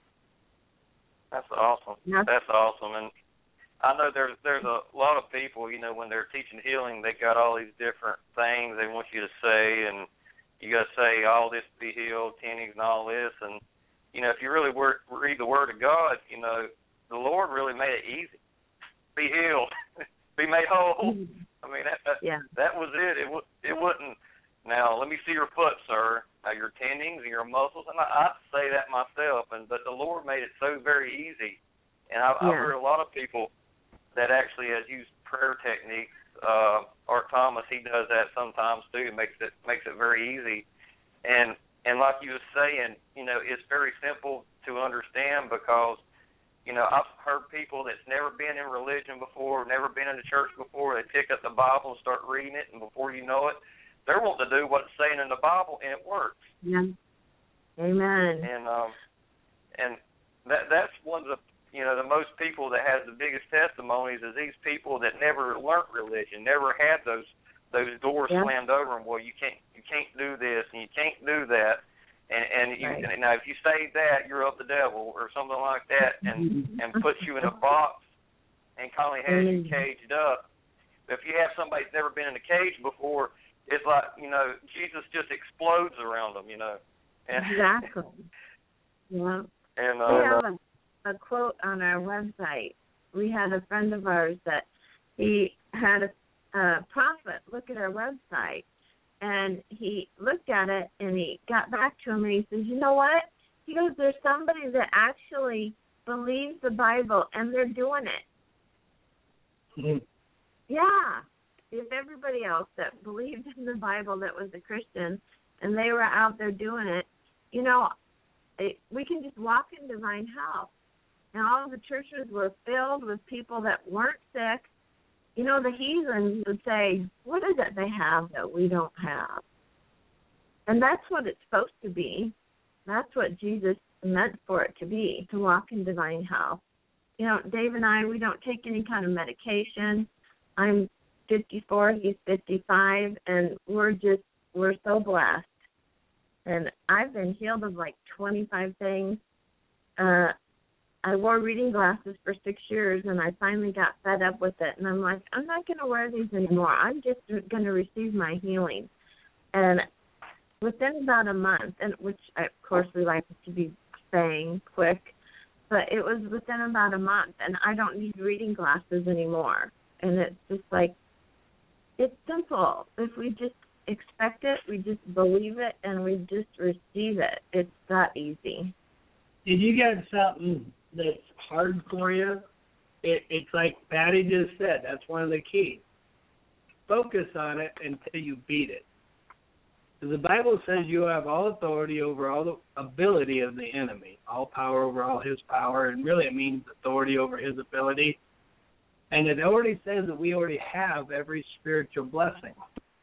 That's awesome. That's, That's awesome. And I know there's there's a lot of people, you know, when they're teaching healing, they got all these different things they want you to say, and you got to say all this to be healed, tendings and all this. And, you know, if you really wor- read the Word of God, you know, the Lord really made it easy. Be healed. Be made whole. I mean, that that, yeah. that was it. It, w- it wouldn't, now, let me see your foot, sir, uh, your tendings and your muscles. And I, I'd say that myself, and but the Lord made it so very easy. And I, yeah. I've heard a lot of people that actually has used prayer techniques. Uh, Art Thomas, he does that sometimes too. It makes it makes it very easy, and and like you were saying, you know, it's very simple to understand because, you know, I've heard people that's never been in religion before, never been in the church before. They pick up the Bible and start reading it, and before you know it, they're wanting to do what's saying in the Bible, and it works. Yeah. Amen. And um, and that that's one of the You know, the most people that has the biggest testimonies is these people that never learned religion, never had those those doors yeah. slammed over them. Well, you can't you can't do this and you can't do that, and and you, right. and now if you say that, you're of the devil or something like that, and and puts you in a box and kind of has you caged up. If you have somebody that's never been in a cage before, it's like, you know, Jesus just explodes around them, you know. And, exactly. Yeah. And we uh, have a, a a quote on our website. We had a friend of ours that he had a, a prophet look at our website, and he looked at it, and he got back to him, and he says, you know what? He goes, there's somebody that actually believes the Bible, and they're doing it. Mm-hmm. Yeah. If everybody else that believed in the Bible that was a Christian, and they were out there doing it, you know, it, we can just walk in divine health. And all of the churches were filled with people that weren't sick. You know, the heathens would say, what is it they have that we don't have? And that's what it's supposed to be. That's what Jesus meant for it to be, to walk in divine health. You know, Dave and I, we don't take any kind of medication. I'm fifty-four, he's fifty-five, and we're just, we're so blessed. And I've been healed of like twenty-five things. Uh, I wore reading glasses for six years, and I finally got fed up with it. And I'm like, I'm not going to wear these anymore. I'm just going to receive my healing. And within about a month, and which, of course, we like to be saying quick, but it was within about a month, and I don't need reading glasses anymore. And it's just like, it's simple. If we just expect it, we just believe it, and we just receive it. It's that easy. If you got something that's hard for you, it, it's like Patty just said, that's one of the keys. Focus on it until you beat it. The Bible says you have all authority over all the ability of the enemy, all power over all his power, and really it means authority over his ability. And it already says that we already have every spiritual blessing.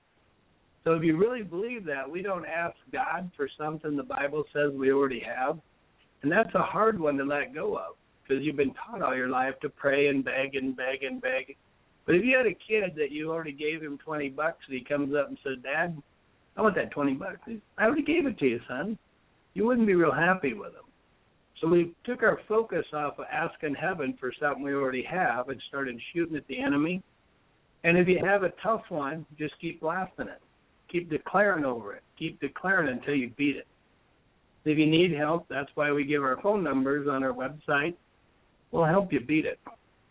So if you really believe that, we don't ask God for something the Bible says we already have. And that's a hard one to let go of, because you've been taught all your life to pray and beg and beg and beg. But if you had a kid that you already gave him twenty bucks and he comes up and says, Dad, I want that twenty bucks. I already gave it to you, son. You wouldn't be real happy with him. So we took our focus off of asking heaven for something we already have and started shooting at the enemy. And if you have a tough one, just keep blasting it. Keep declaring over it. Keep declaring until you beat it. If you need help, that's why we give our phone numbers on our website. We'll help you beat it.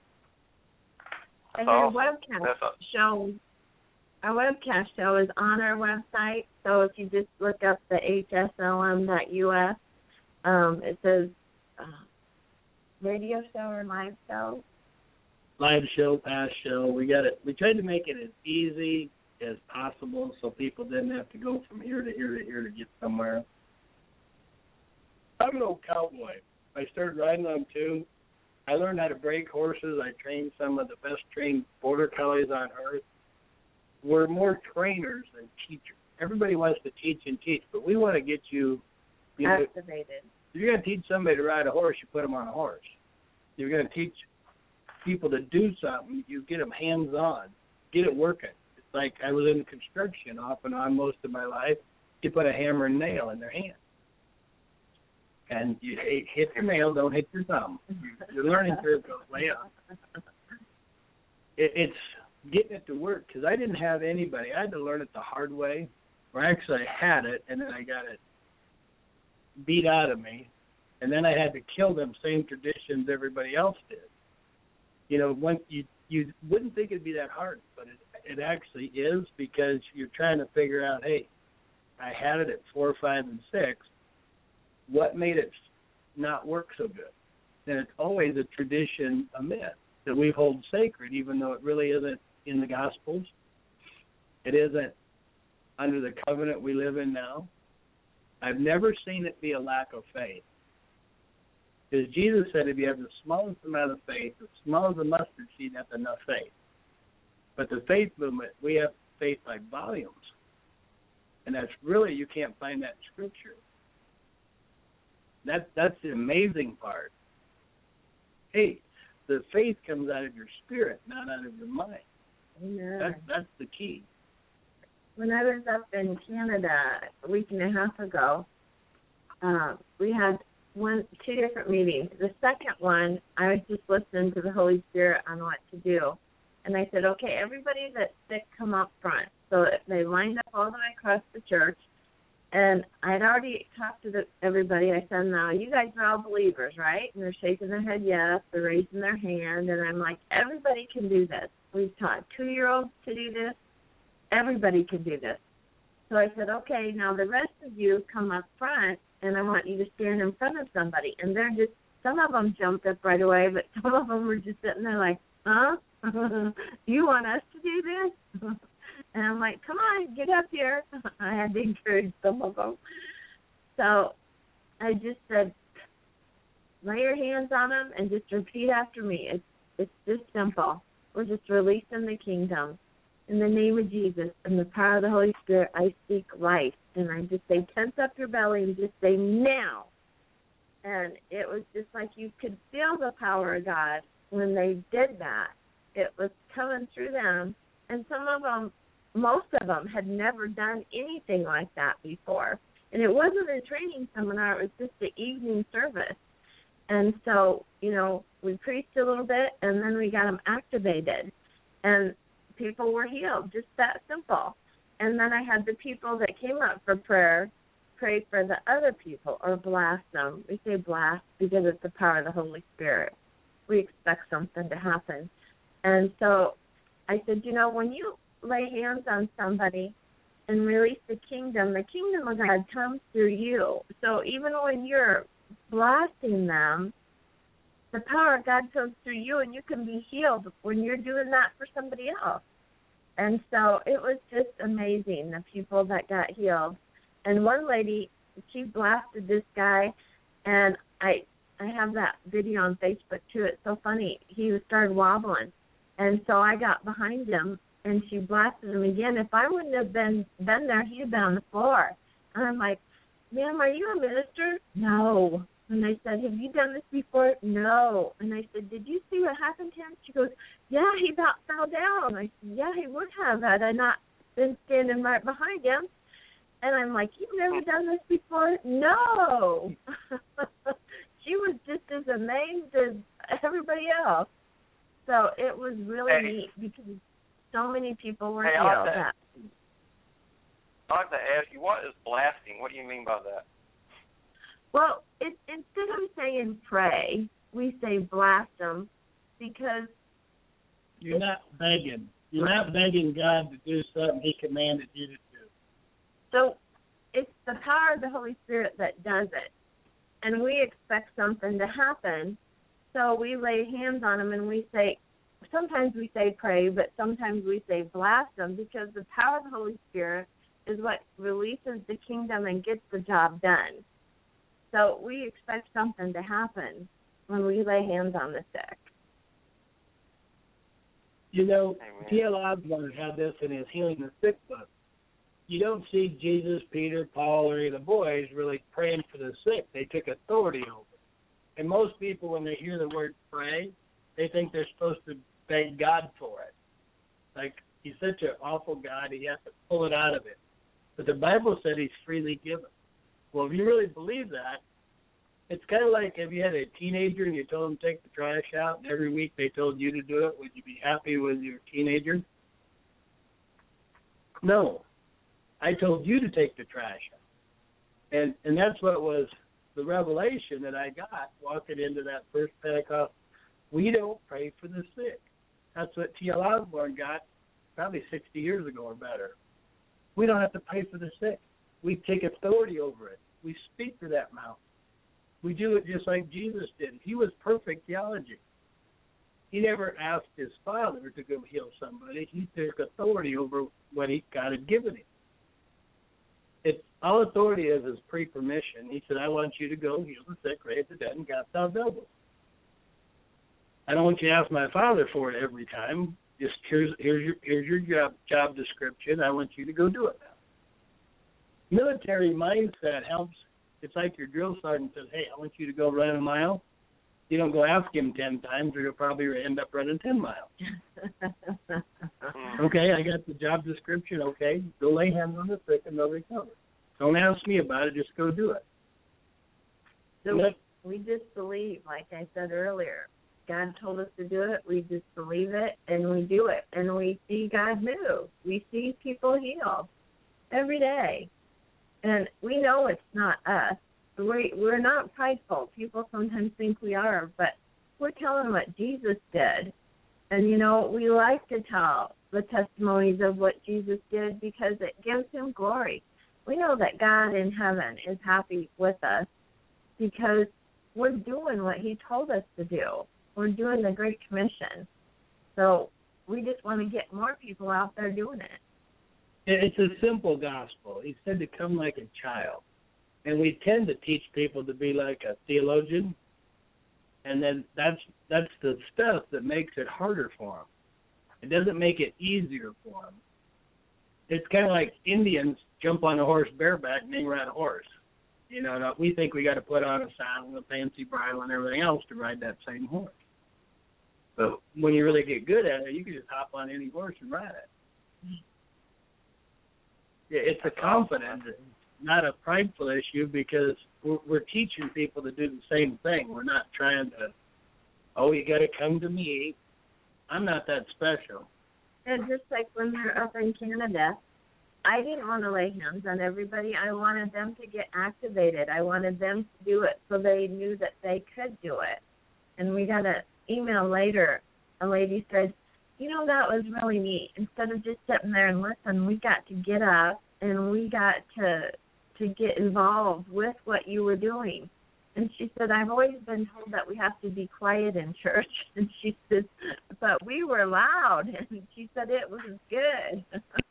And our awesome. webcast That's awesome. show, our webcast show is on our website. So if you just look up the H S L M dot U S, um, it says uh, radio show or live show. Live show, past show. We got it. We tried to make it as easy as possible so people didn't have to go from here to here to here to get somewhere. I'm an old cowboy. I started riding them too. I learned how to break horses. I trained some of the best trained border collies on earth. We're more trainers than teachers. Everybody wants to teach and teach, but we want to get you, you know, Activated. if you're going to teach somebody to ride a horse, you put them on a horse. If you're going to teach people to do something, you get them hands-on. Get it working. It's like I was in construction off and on most of my life. You put a hammer and nail in their hand. And you hit your nail, don't hit your thumb. Your learning curve goes way up. It, it's getting it to work, because I didn't have anybody. I had to learn it the hard way, or actually I had it, and then I got it beat out of me, and then I had to kill them same traditions everybody else did. You know, when you you wouldn't think it'd be that hard, but it, it actually is, because you're trying to figure out, hey, I had it at four, five, and six. What made it not work so good? And it's always a tradition, a myth that we hold sacred, even though it really isn't in the Gospels. It isn't under the covenant we live in now. I've never seen it be a lack of faith. Because Jesus said if you have the smallest amount of faith, the small as a mustard seed, that's enough faith. But the faith movement, we have faith by volumes. And that's really, you can't find that in Scripture. That, that's the amazing part. Hey, the faith comes out of your spirit, not out of your mind. Amen. That's, that's the key. When I was up in Canada a week and a half ago, uh, we had one, two different meetings. The second one, I was just listening to the Holy Spirit on what to do. And I said, okay, everybody that's sick, come up front. So they lined up all the way across the church. And I'd already talked to the, everybody. I said, now, you guys are all believers, right? And they're shaking their head yes. They're raising their hand. And I'm like, everybody can do this. We've taught two-year-olds to do this. Everybody can do this. So I said, okay, now the rest of you come up front, and I want you to stand in front of somebody. And they're just, some of them jumped up right away, but some of them were just sitting there like, huh? You want us to do this? And I'm like, come on, get up here. I had to encourage some of them. So I just said, lay your hands on them and just repeat after me. It's it's just simple. We're just releasing the kingdom. In the name of Jesus and the power of the Holy Spirit, I speak life. And I just say, tense up your belly and just say, now. And it was just like you could feel the power of God when they did that. It was coming through them. And some of them, most of them had never done anything like that before. And it wasn't a training seminar. It was just the evening service. And so, you know, we preached a little bit, and then we got them activated. And people were healed, just that simple. And then I had the people that came up for prayer pray for the other people or blast them. We say blast because it's the power of the Holy Spirit. We expect something to happen. And so I said, you know, when you lay hands on somebody and release the kingdom, the kingdom of God comes through you. So even when you're blasting them, the power of God comes through you, and you can be healed when you're doing that for somebody else. And so it was just amazing, the people that got healed. And one lady, she blasted this guy, and I I have that video on Facebook, too. It's so funny. He started wobbling. And so I got behind him, and she blasted him again. If I wouldn't have been, been there, he'd have been on the floor. And I'm like, ma'am, are you a minister? No. And I said, have you done this before? No. And I said, did you see what happened to him? She goes, yeah, he about fell down. I said, yeah, he would have had I not been standing right behind him. And I'm like, you've never done this before? No. She was just as amazed as everybody else. So it was really hey. neat because so many people were hey, healed. I'd like, I'd like to ask you, what is blasting? What do you mean by that? Well, it, instead of saying pray, we say blast them because you're not begging. You're not begging God to do something He commanded you to do. So it's the power of the Holy Spirit that does it, and we expect something to happen. So we lay hands on them and we say, sometimes we say pray, but sometimes we say blast them because the power of the Holy Spirit is what releases the kingdom and gets the job done. So we expect something to happen when we lay hands on the sick. You know, T L Osborne had this in his Healing the Sick book. You don't see Jesus, Peter, Paul, or any of the boys really praying for the sick. They took authority over. And most people, when they hear the word pray, they think they're supposed to beg God for it. Like, He's such an awful God, He has to pull it out of it. But the Bible said He's freely given. Well, if you really believe that, it's kind of like if you had a teenager and you told them to take the trash out, and every week they told you to do it, would you be happy with your teenager? No. I told you to take the trash out. And and that's what was the revelation that I got walking into that first Pentecost. We don't pray for the sick. That's what T L Osborne got probably sixty years ago or better. We don't have to pray for the sick. We take authority over it. We speak to that mountain. We do it just like Jesus did. He was perfect theology. He never asked His Father to go heal somebody. He took authority over what he, God had given Him. It, all authority is is pre-permission. He said, I want you to go heal the sick, raise the dead, and cast out devils. I don't want you to ask my Father for it every time. Just here's here's your here's your job job description. I want you to go do it now. Military mindset helps. It's like your drill sergeant says, hey, I want you to go run a mile. You don't go ask him ten times, or you'll probably end up running ten miles. Okay, I got the job description. Okay, go lay hands on the sick and they'll recover. Don't ask me about it. Just go do it. So we, we just believe, like I said earlier. God told us to do it. We just believe it, and we do it. And we see God move. We see people healed every day. And we know it's not us. We, we're not prideful. People sometimes think we are, but we're telling what Jesus did. And, you know, we like to tell the testimonies of what Jesus did because it gives him glory. We know that God in heaven is happy with us because we're doing what he told us to do. We're doing the Great Commission. So we just want to get more people out there doing it. It's a simple gospel. He said to come like a child. And we tend to teach people to be like a theologian, and then that's that's the stuff that makes it harder for them. It doesn't make it easier for them. It's kind of like Indians jump on a horse bareback and they ride a horse. You know, we think we got to put on a saddle and a fancy bridle and everything else to ride that same horse. But when you really get good at it, you can just hop on any horse and ride it. It's a confidence, not a prideful issue, because we're, we're teaching people to do the same thing. We're not trying to, oh, you got to come to me. I'm not that special. And just like when we were up in Canada, I didn't want to lay hands on everybody. I wanted them to get activated. I wanted them to do it so they knew that they could do it. And we got an email later. A lady said, you know, that was really neat. Instead of just sitting there and listen, we got to get up and we got to to get involved with what you were doing. And she said, I've always been told that we have to be quiet in church. And she said, but we were loud. And she said it was good.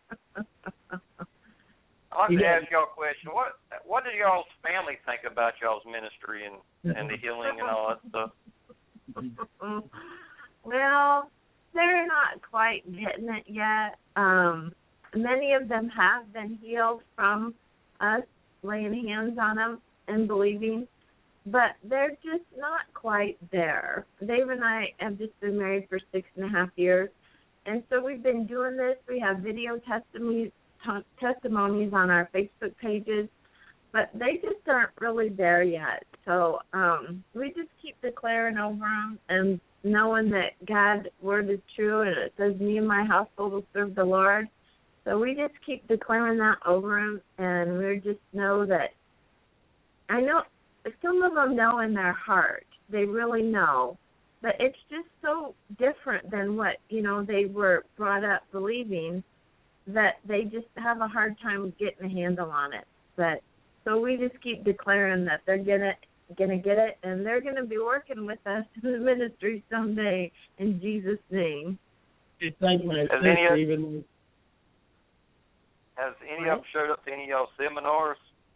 I'd like to ask y'all a question. What what did y'all's family think about y'all's ministry and, and the healing and all that stuff? Well, they're not quite getting it yet. Um, many of them have been healed from us laying hands on them and believing, but they're just not quite there. Dave and I have just been married for six and a half years, and so we've been doing this. We have video testimonies, t- testimonies on our Facebook pages, but they just aren't really there yet. So um, we just keep declaring over them and knowing that God's word is true, and it says, me and my household will serve the Lord. So we just keep declaring that over them, and we just know that, I know some of them know in their heart, they really know, but it's just so different than what, you know, they were brought up believing, that they just have a hard time getting a handle on it. But so we just keep declaring that they're gonna gonna get it, and they're gonna be working with us in the ministry someday in Jesus' name. It's like my Has sister, any of, even has any of them showed up to any of y'all seminars?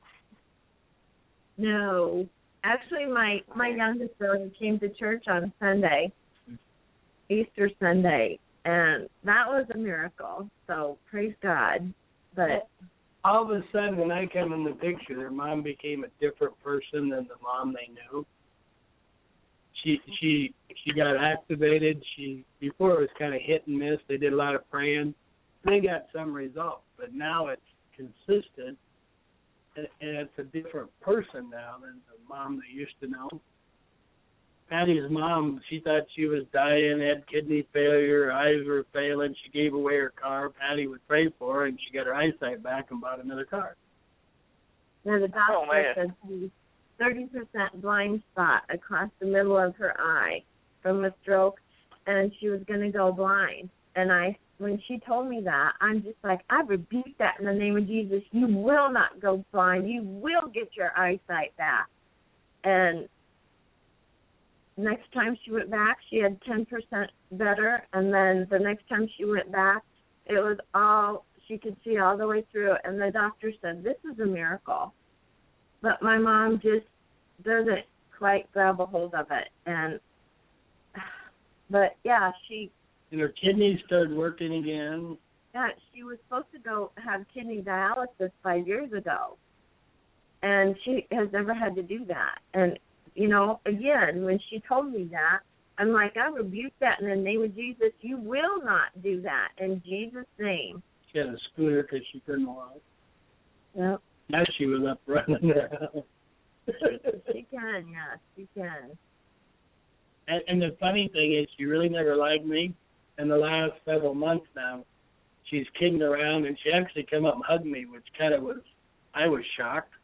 No, actually, my my youngest brother came to church on Sunday, Easter Sunday, and that was a miracle. So praise God. But all of a sudden, when I come in the picture, their mom became a different person than the mom they knew. She she she got activated. She before it was kind of hit and miss. They did a lot of praying. They got some results, but now it's consistent, and, and it's a different person now than the mom they used to know. Patty's mom, she thought she was dying, had kidney failure, her eyes were failing. She gave away her car. Patty would pray for her, and she got her eyesight back and bought another car. Now the doctor Oh, man. said she was thirty percent blind spot across the middle of her eye from a stroke, and she was going to go blind. And I, when she told me that, I'm just like, I rebuke that in the name of Jesus. You will not go blind. You will get your eyesight back. And next time she went back, she had ten percent better, and then the next time she went back, it was all, she could see all the way through, and the doctor said, this is a miracle. But my mom just doesn't quite grab a hold of it. And, but, yeah, she... And her kidneys started working again. Yeah, she was supposed to go have kidney dialysis five years ago, and she has never had to do that. And, you know, again, when she told me that, I'm like, I rebuke that in the name of Jesus. You will not do that in Jesus' name. She had a scooter because she couldn't walk. Yep. Now she was up running around. She can, yes, she can. And, and the funny thing is, she really never liked me. In the last several months now, she's kidding around, and she actually came up and hugged me, which kind of was I was shocked.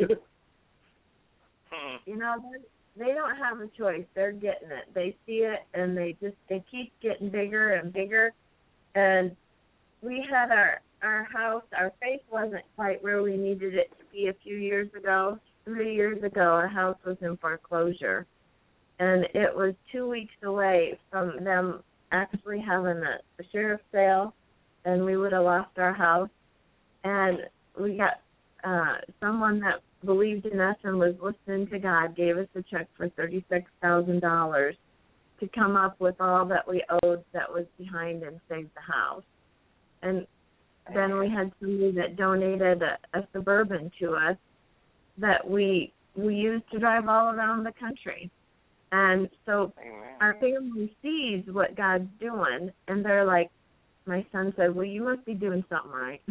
You know, they they don't have a choice. They're getting it. They see it, and they just they keep getting bigger and bigger. And we had our our house. Our faith wasn't quite where we needed it to be a few years ago. Three years ago, our house was in foreclosure, and it was two weeks away from them actually having a, a sheriff's sale, and we would have lost our house. And we got uh, someone that believed in us and was listening to God gave us a check for thirty-six thousand dollars to come up with all that we owed that was behind and save the house. And then we had somebody that donated a, a Suburban to us that we we used to drive all around the country. And so Amen. Our family sees what God's doing, and they're like, my son said, well, you must be doing something right.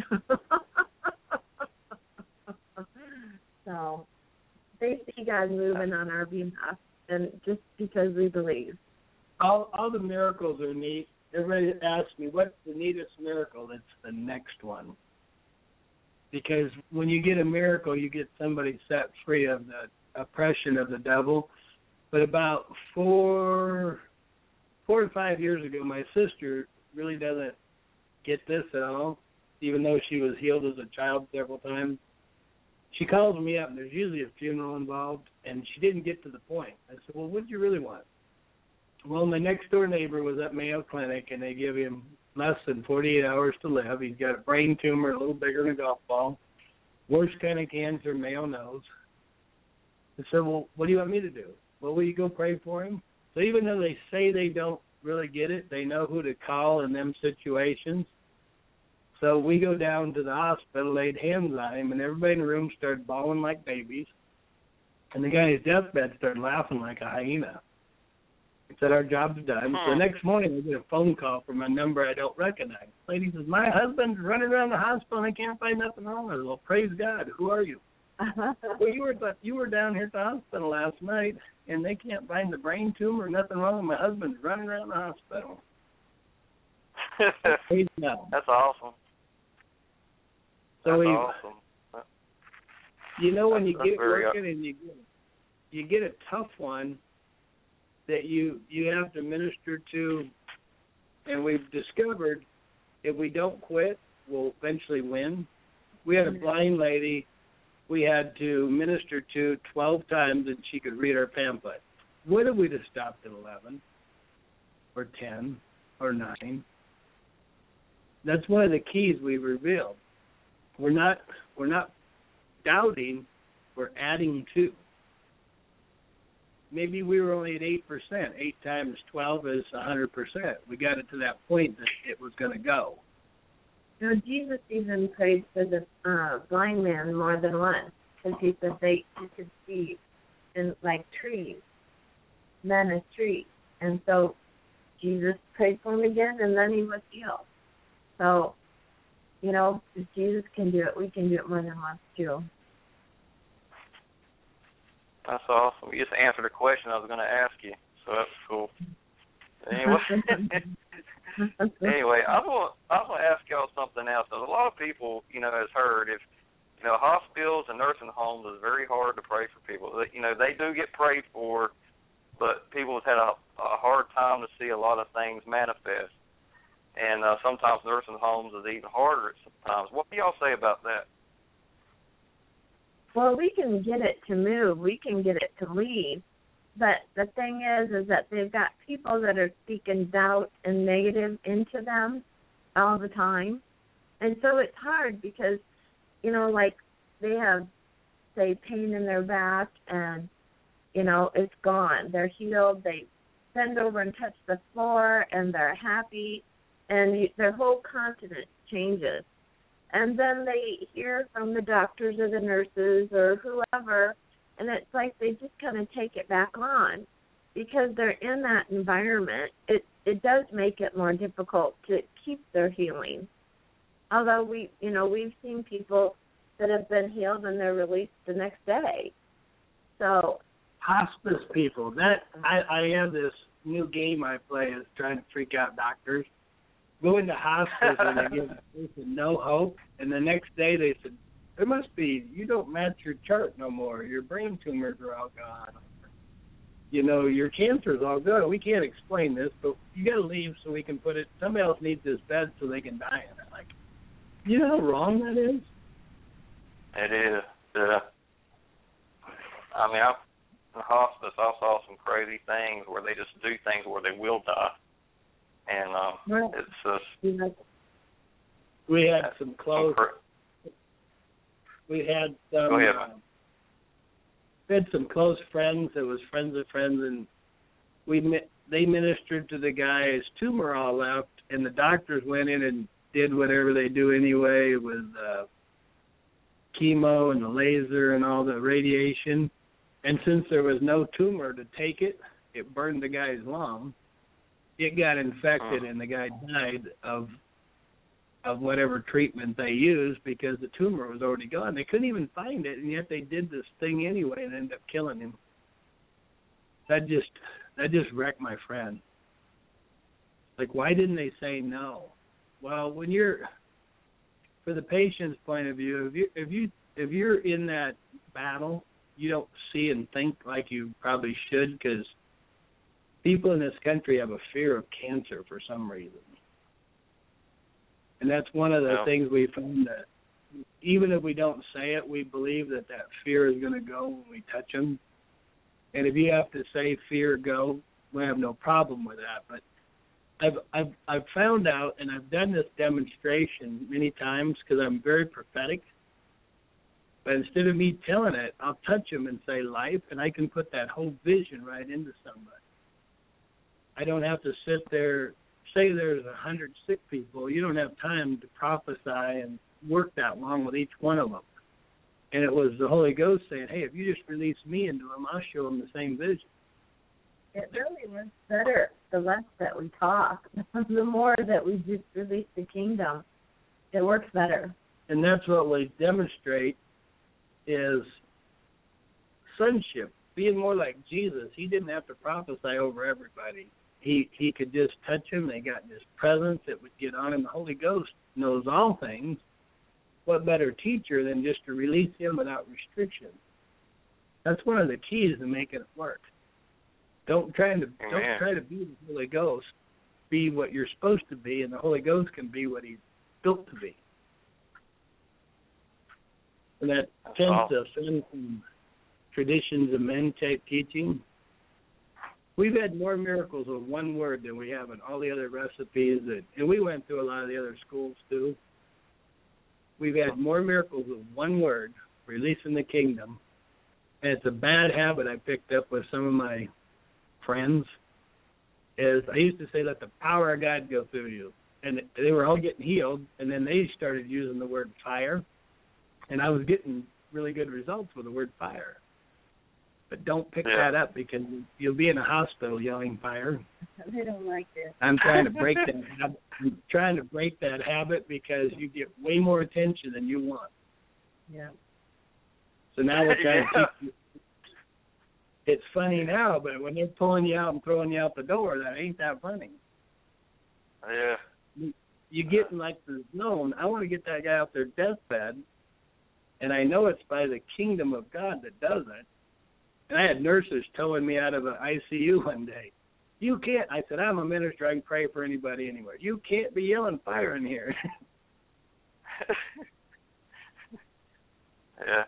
So they see God moving on our behalf, and just because we believe. All all the miracles are neat. Everybody asks me, what's the neatest miracle? It's the next one. Because when you get a miracle, you get somebody set free of the oppression of the devil. But about four, four or five years ago, my sister really doesn't get this at all, even though she was healed as a child several times. She calls me up, and there's usually a funeral involved, and she didn't get to the point. I said, well, what do you really want? Well, my next-door neighbor was at Mayo Clinic, and they give him less than forty-eight hours to live. He's got a brain tumor, a little bigger than a golf ball, worst kind of cancer Mayo knows. I said, well, what do you want me to do? Well, will you go pray for him? So even though they say they don't really get it, they know who to call in them situations. So we go down to the hospital, laid hands on him, and everybody in the room started bawling like babies. And the guy at his deathbed started laughing like a hyena. He said, our job's done. So the next morning, I get a phone call from a number I don't recognize. The lady says, my husband's running around the hospital, and I can't find nothing wrong with him. Well, praise God. Who are you? Well, you were you were down here at the hospital last night, and they can't find the brain tumor, nothing wrong with my husband's running around the hospital. Praise God. That's awesome. So That's we, awesome. You know, when That's- you that's get very working and you get, you get a tough one that you you have to minister to, and we've discovered if we don't quit, we'll eventually win. We had a blind lady we had to minister to twelve times, and she could read our pamphlet. What if we'd have stopped at eleven or ten or nine? That's one of the keys we've revealed. We're not we're not doubting, we're adding to. Maybe we were only at eight percent. eight times twelve is one hundred percent. We got it to that point that it was going to go. You know, Jesus even prayed for the uh, blind man more than once, because he said they he could see in like trees, men as trees. And so Jesus prayed for him again, and then he was healed. So, you know, if Jesus can do it, we can do it more than once too. That's awesome. You just answered a question I was going to ask you, so that's cool. Anyway, anyway, I want I want to ask y'all something else. There's a lot of people, you know, has heard if you know hospitals and nursing homes is very hard to pray for people. You know, they do get prayed for, but people have had a, a hard time to see a lot of things manifest. And uh, sometimes nursing homes is even harder sometimes. What do y'all say about that? Well, we can get it to move. We can get it to leave. But the thing is, is that they've got people that are speaking doubt and negative into them all the time. And so it's hard because, you know, like they have, say, pain in their back and, you know, it's gone. They're healed. They bend over and touch the floor and they're happy. And their whole countenance changes. And then they hear from the doctors or the nurses or whoever, and it's like they just kind of take it back on because they're in that environment. It it does make it more difficult to keep their healing. Although we, you know, we've seen people that have been healed and they're released the next day. So hospice people, that I, I have this new game I play is trying to freak out doctors. Go into hospice and they give the person no hope, and the next day they said, there must be, you don't match your chart no more. Your brain tumors are all gone. You know, your cancer is all good. We can't explain this, but you got to leave so we can put it, somebody else needs this bed so they can die in it. Like, you know how wrong that is? It is. Yeah. I mean, I, in the hospice, I saw some crazy things where they just do things where they will die. And um, Right. it's just... We had some close... Cr- we had some... Go ahead, uh, man. We had some close friends that was friends of friends, and we they ministered to the guy. His tumor all left, and the doctors went in and did whatever they do anyway with uh, chemo and the laser and all the radiation. And since there was no tumor to take it, it burned the guy's lung. It got infected, and the guy died of of whatever treatment they used because the tumor was already gone. They couldn't even find it, and yet they did this thing anyway and ended up killing him. That just that just wrecked my friend. Like, why didn't they say no? Well, when you're, for the patient's point of view, if you if you if you're in that battle, you don't see and think like you probably should, because people in this country have a fear of cancer for some reason. And that's one of the yeah. things we found, that even if we don't say it, we believe that that fear is going to go when we touch them. And if you have to say fear go, we have no problem with that. But I've I've I've found out, and I've done this demonstration many times because I'm very prophetic. But instead of me telling it, I'll touch them and say life, and I can put that whole vision right into somebody. I don't have to sit there. Say there's a hundred sick people, you don't have time to prophesy and work that long with each one of them. And it was the Holy Ghost saying, hey, if you just release me into them, I'll show them the same vision. It really works better the less that we talk. The more that we just release the kingdom, it works better. And that's what we demonstrate is sonship, being more like Jesus. He didn't have to prophesy over everybody. He he could just touch him. They got in his presence. It would get on him. The Holy Ghost knows all things. What better teacher than just to release him without restriction? That's one of the keys to making it work. Don't try to Amen. don't try to be the Holy Ghost. Be what you're supposed to be, and the Holy Ghost can be what he's built to be. And that That's tends awesome. to offend from traditions of men type teaching. We've had more miracles with one word than we have in all the other recipes, that, and we went through a lot of the other schools too. We've had more miracles with one word, releasing the kingdom. And it's a bad habit I picked up with some of my friends. Is I used to say, let the power of God go through you. And they were all getting healed, and then they started using the word fire. And I was getting really good results with the word fire. But don't pick yeah. that up, because you'll be in a hospital yelling fire. They don't like this. I'm trying to break that habit. I'm trying to break that habit because you get way more attention than you want. Yeah. So now we're trying yeah. to teach you. It's funny now, but when they're pulling you out and throwing you out the door, that ain't that funny. Yeah. You, you get in like the zone. I want to get that guy off their deathbed, and I know it's by the kingdom of God that does it. And I had nurses towing me out of an I C U one day. You can't. I said, I'm a minister. I can pray for anybody anywhere. You can't be yelling fire in here. yeah.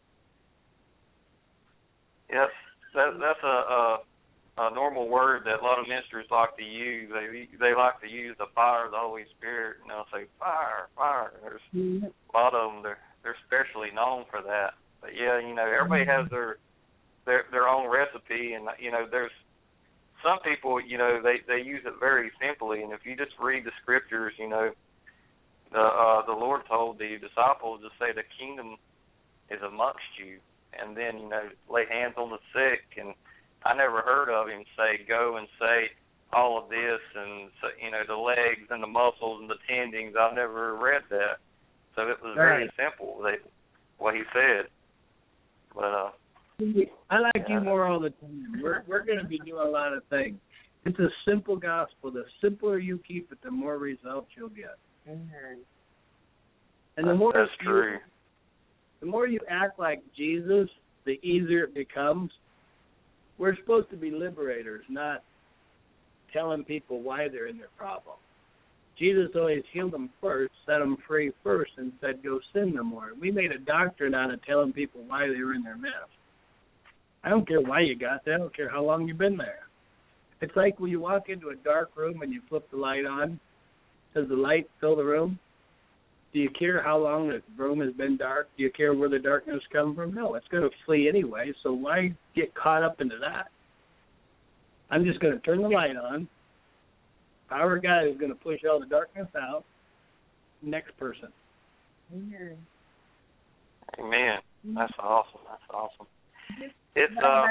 Yep. That, that's a, a a normal word that a lot of ministers like to use. They they like to use the fire of the Holy Spirit, and they'll say fire, fire. There's Mm-hmm. a lot of them. They're they're especially known for that. But yeah, you know, everybody has their their their own recipe, and you know, there's some people, you know, they they use it very simply, and if you just read the scriptures, you know, the uh, the Lord told the disciples to say the kingdom is amongst you, and then, you know, lay hands on the sick. And I never heard of him say go and say all of this, and you know, the legs and the muscles and the tendons. I've never read that, so it was very Right. simple, they, what he said. But uh. I like Yeah. you more all the time. We're we're going to be doing a lot of things. It's a simple gospel. The simpler you keep it, the more results you'll get. Mm-hmm. And the more That's you, true. The more you act like Jesus, the easier it becomes. We're supposed to be liberators, not telling people why they're in their problem. Jesus always healed them first, set them free first, and said, go sin no more. We made a doctrine out of telling people why they were in their mess. I don't care why you got there. I don't care how long you've been there. It's like when you walk into a dark room and you flip the light on. Does the light fill the room? Do you care how long the room has been dark? Do you care where the darkness comes from? No, it's going to flee anyway, so why get caught up into that? I'm just going to turn the light on. Our God is going to push all the darkness out. Next person. Amen. Amen. That's awesome. That's awesome. It's uh,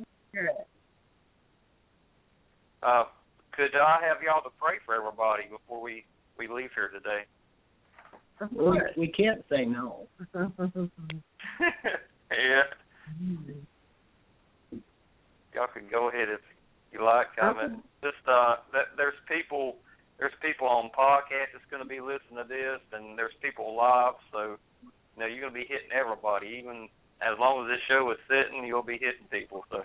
uh, could I have y'all to pray for everybody before we, we leave here today? We, we can't say no. Yeah. Y'all can go ahead if you like. I mean, just uh, that, there's people, there's people on podcast that's going to be listening to this, and there's people live. So, you know, you're going to be hitting everybody. Even as long as this show is sitting, you'll be hitting people. So.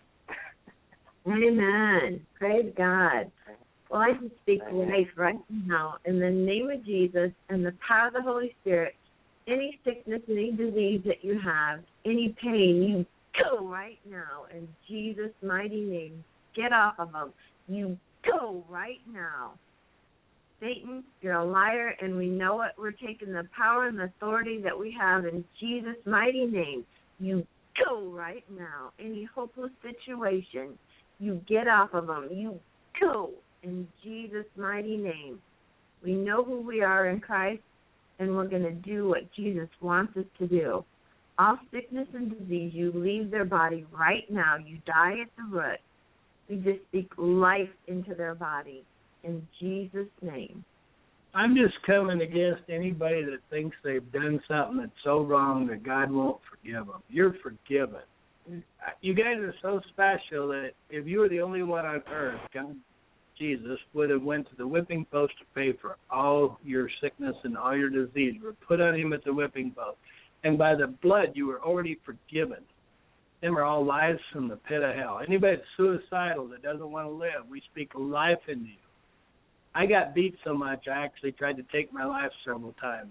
Amen. Praise God. Well, I can speak Amen. life right now in the name of Jesus and the power of the Holy Spirit. Any sickness, any disease that you have, any pain, you go right now in Jesus' mighty name. Get off of them. You go right now. Satan, you're a liar, and we know it. We're taking the power and authority that we have in Jesus' mighty name. You go right now. Any hopeless situation, you get off of them. You go in Jesus' mighty name. We know who we are in Christ, and we're going to do what Jesus wants us to do. All sickness and disease, you leave their body right now. You die at the root. We just speak life into their body in Jesus' name. I'm just coming against anybody that thinks they've done something that's so wrong that God won't forgive them. You're forgiven. You guys are so special that if you were the only one on earth, God, Jesus, would have went to the whipping post to pay for all your sickness and all your disease. You were put on him at the whipping post. And by the blood, you were already forgiven. Them are all lives from the pit of hell. Anybody that's suicidal that doesn't want to live, we speak life into you. I got beat so much, I actually tried to take my life several times.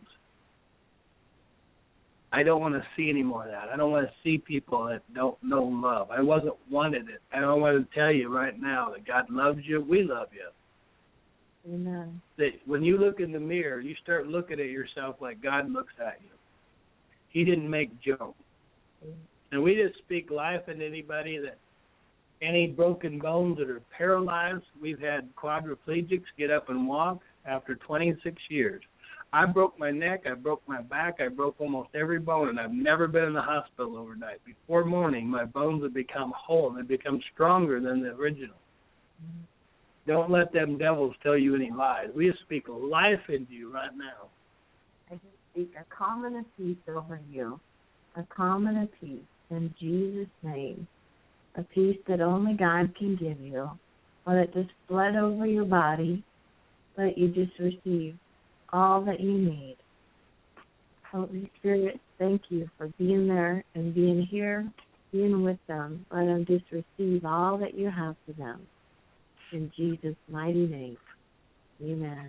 I don't want to see any more of that. I don't want to see people that don't know love. I wasn't wanted it. And I want to tell you right now that God loves you. We love you. Amen. That when you look in the mirror, you start looking at yourself like God looks at you. He didn't make junk. And we just speak life into anybody that, any broken bones that are paralyzed. We've had quadriplegics get up and walk after twenty-six years. I broke my neck, I broke my back, I broke almost every bone, and I've never been in the hospital overnight. Before morning, my bones have become whole. They've become stronger than the original. Mm-hmm. Don't let them devils tell you any lies. We just speak life into you right now. I just speak a calm and a peace over you, a calm and a peace in Jesus' name, a peace that only God can give you. Let it just flood over your body. Let you just receive all that you need. Holy Spirit, thank you for being there and being here, being with them. Let them just receive all that you have for them. In Jesus' mighty name, amen.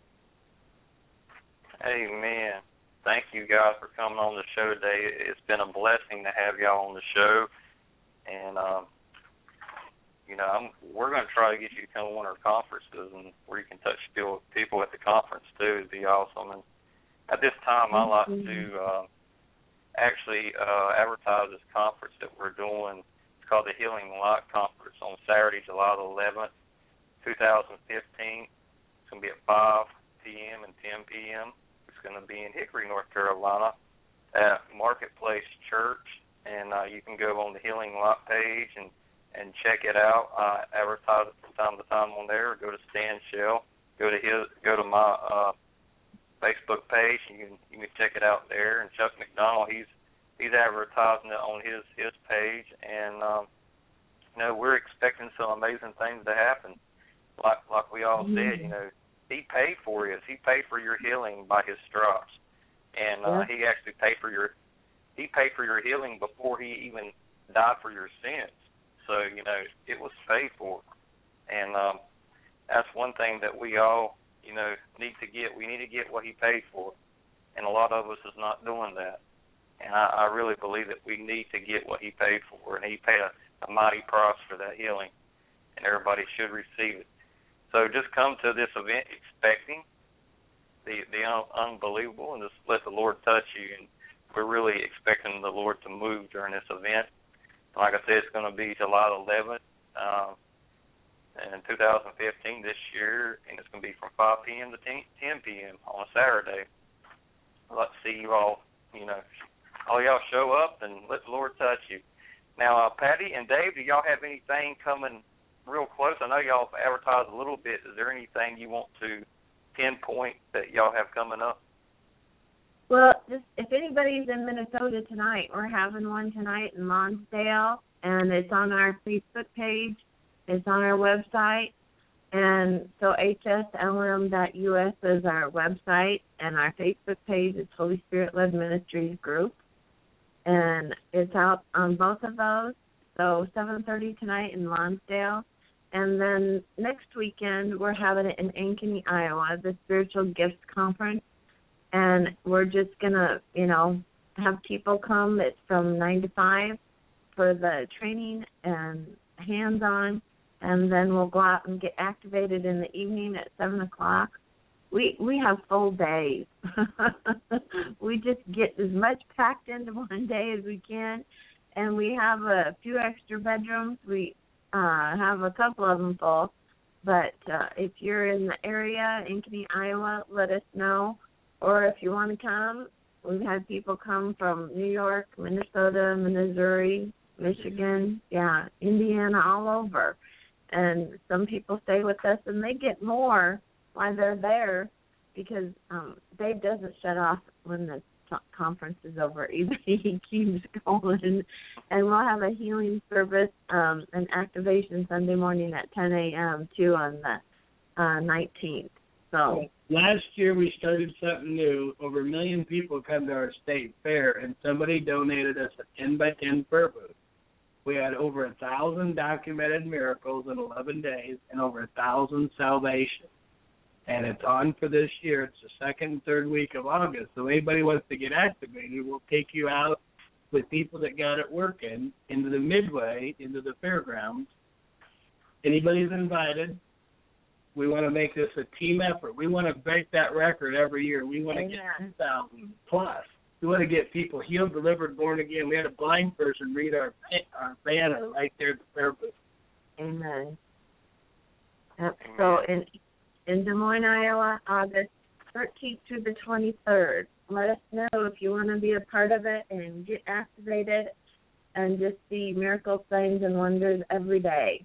Amen. Thank you guys for coming on the show today. It's been a blessing to have y'all on the show. And, um, you know, I'm, we're going to try to get you to come to one of our conferences and where you can touch people at the conference, too. It'd be awesome. And at this time, I like to uh, actually uh, advertise this conference that we're doing. It's called the Healing Light Conference on Saturday, July the eleventh, twenty fifteen. It's going to be at five p.m. and ten p.m. It's going to be in Hickory, North Carolina at Marketplace Church. And uh, you can go on the Healing Light page and, and check it out. I advertise it from time to time on there. Go to Stan Shell. Go to his. Go to my uh, Facebook page. You can you can check it out there. And Chuck McDonald, he's he's advertising it on his his page. And um, you know, we're expecting some amazing things to happen. Like like we all mm-hmm. said, you know, he paid for it. He paid for your healing by his stripes, and uh, yeah. he actually paid for your. he paid for your healing before he even died for your sins. So, you know, it was paid for. And um, that's one thing that we all, you know, need to get. We need to get what he paid for. And a lot of us is not doing that. And I, I really believe that we need to get what he paid for. And he paid a, a mighty price for that healing. And everybody should receive it. So just come to this event expecting the, the un- unbelievable and just let the Lord touch you. And we're really expecting the Lord to move during this event. Like I said, it's going to be July eleventh uh, in two thousand fifteen this year, and it's going to be from five p.m. to ten p.m. on a Saturday. I'd like to see you all, you know, all y'all show up and let the Lord touch you. Now, uh, Patty and Dave, do y'all have anything coming real close? I know y'all have advertised a little bit. Is there anything you want to pinpoint that y'all have coming up? Well, just if anybody's in Minnesota tonight, we're having one tonight in Lonsdale, and it's on our Facebook page. It's on our website. And so H S L M dot U S is our website, and our Facebook page is Holy Spirit Led Ministries Group. And it's out on both of those. So seven thirty tonight in Lonsdale. And then next weekend, we're having it in Ankeny, Iowa, the Spiritual Gifts Conference. And we're just going to, you know, have people come. It's from nine to five for the training and hands-on. And then we'll go out and get activated in the evening at seven o'clock. We we have full days. We just get as much packed into one day as we can. And we have a few extra bedrooms. We uh, have a couple of them full. But uh, if you're in the area, Ankeny, Iowa, let us know. Or if you want to come, we've had people come from New York, Minnesota, Missouri, Michigan, yeah, Indiana, all over. And some people stay with us, and they get more while they're there because um, Dave doesn't shut off when the t- conference is over. Either he keeps going, and we'll have a healing service um, and activation Sunday morning at ten a.m. too on the uh, nineteenth. So last year we started something new. Over a million people come to our state fair, and somebody donated us a ten by ten prayer booth. We had over a thousand documented miracles in eleven days and over a thousand salvations. And it's on for this year. It's the second and third week of August. So anybody wants to get activated, we'll take you out with people that got it working into the Midway, into the fairgrounds. Anybody's invited. We want to make this a team effort. We want to break that record every year. We want to get two thousand plus. We want to get people healed, delivered, born again. We had a blind person read our our banner right there at the prayer booth. Amen. Yep. So in in Des Moines, Iowa, August thirteenth through the twenty-third. Let us know if you want to be a part of it and get activated and just see miracles, signs, and wonders every day.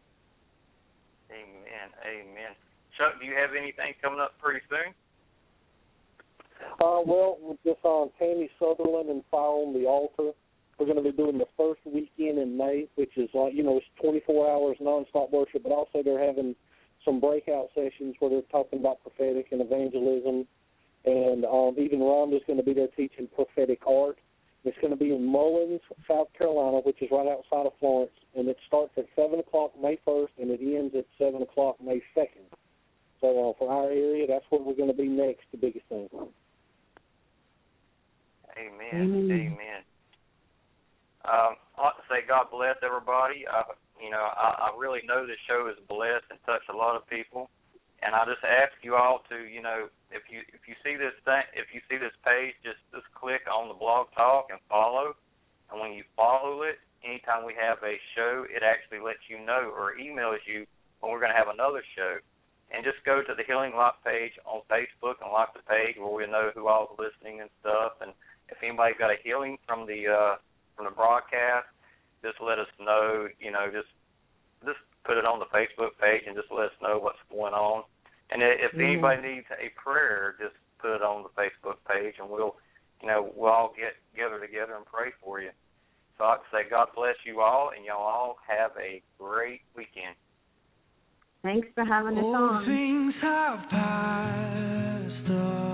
Amen. Amen. Chuck, do you have anything coming up pretty soon? Uh, well, just on Tammy Sutherland and Fire on the Altar. We're going to be doing the first weekend in May, which is like, you know, it's twenty-four hours nonstop worship, but also they're having some breakout sessions where they're talking about prophetic and evangelism. And um, even Rhonda's going to be there teaching prophetic art. It's going to be in Mullins, South Carolina, which is right outside of Florence. And it starts at seven o'clock May first, and it ends at seven o'clock May second. So uh, for our area, that's where we're going to be next, the biggest thing. Amen. Mm. Amen. Um, I want to say God bless everybody. Uh, you know, I, I really know this show is blessed and touched a lot of people. And I just ask you all to, you know, if you if you see this thing, if you see this page, just just click on the Blog Talk and follow. And when you follow it, anytime we have a show, it actually lets you know or emails you when we're going to have another show. And just go to the Healing Life page on Facebook and like the page where we know who all is listening and stuff. And if anybody's got a healing from the uh, from the broadcast, just let us know. You know, just just put it on the Facebook page and just let us know what's going on. And if mm-hmm. anybody needs a prayer, just put it on the Facebook page, and we'll, you know, we'll all get together together and pray for you. So I'd say God bless you all, and y'all all have a great weekend. Thanks for having us on. All things have passed away.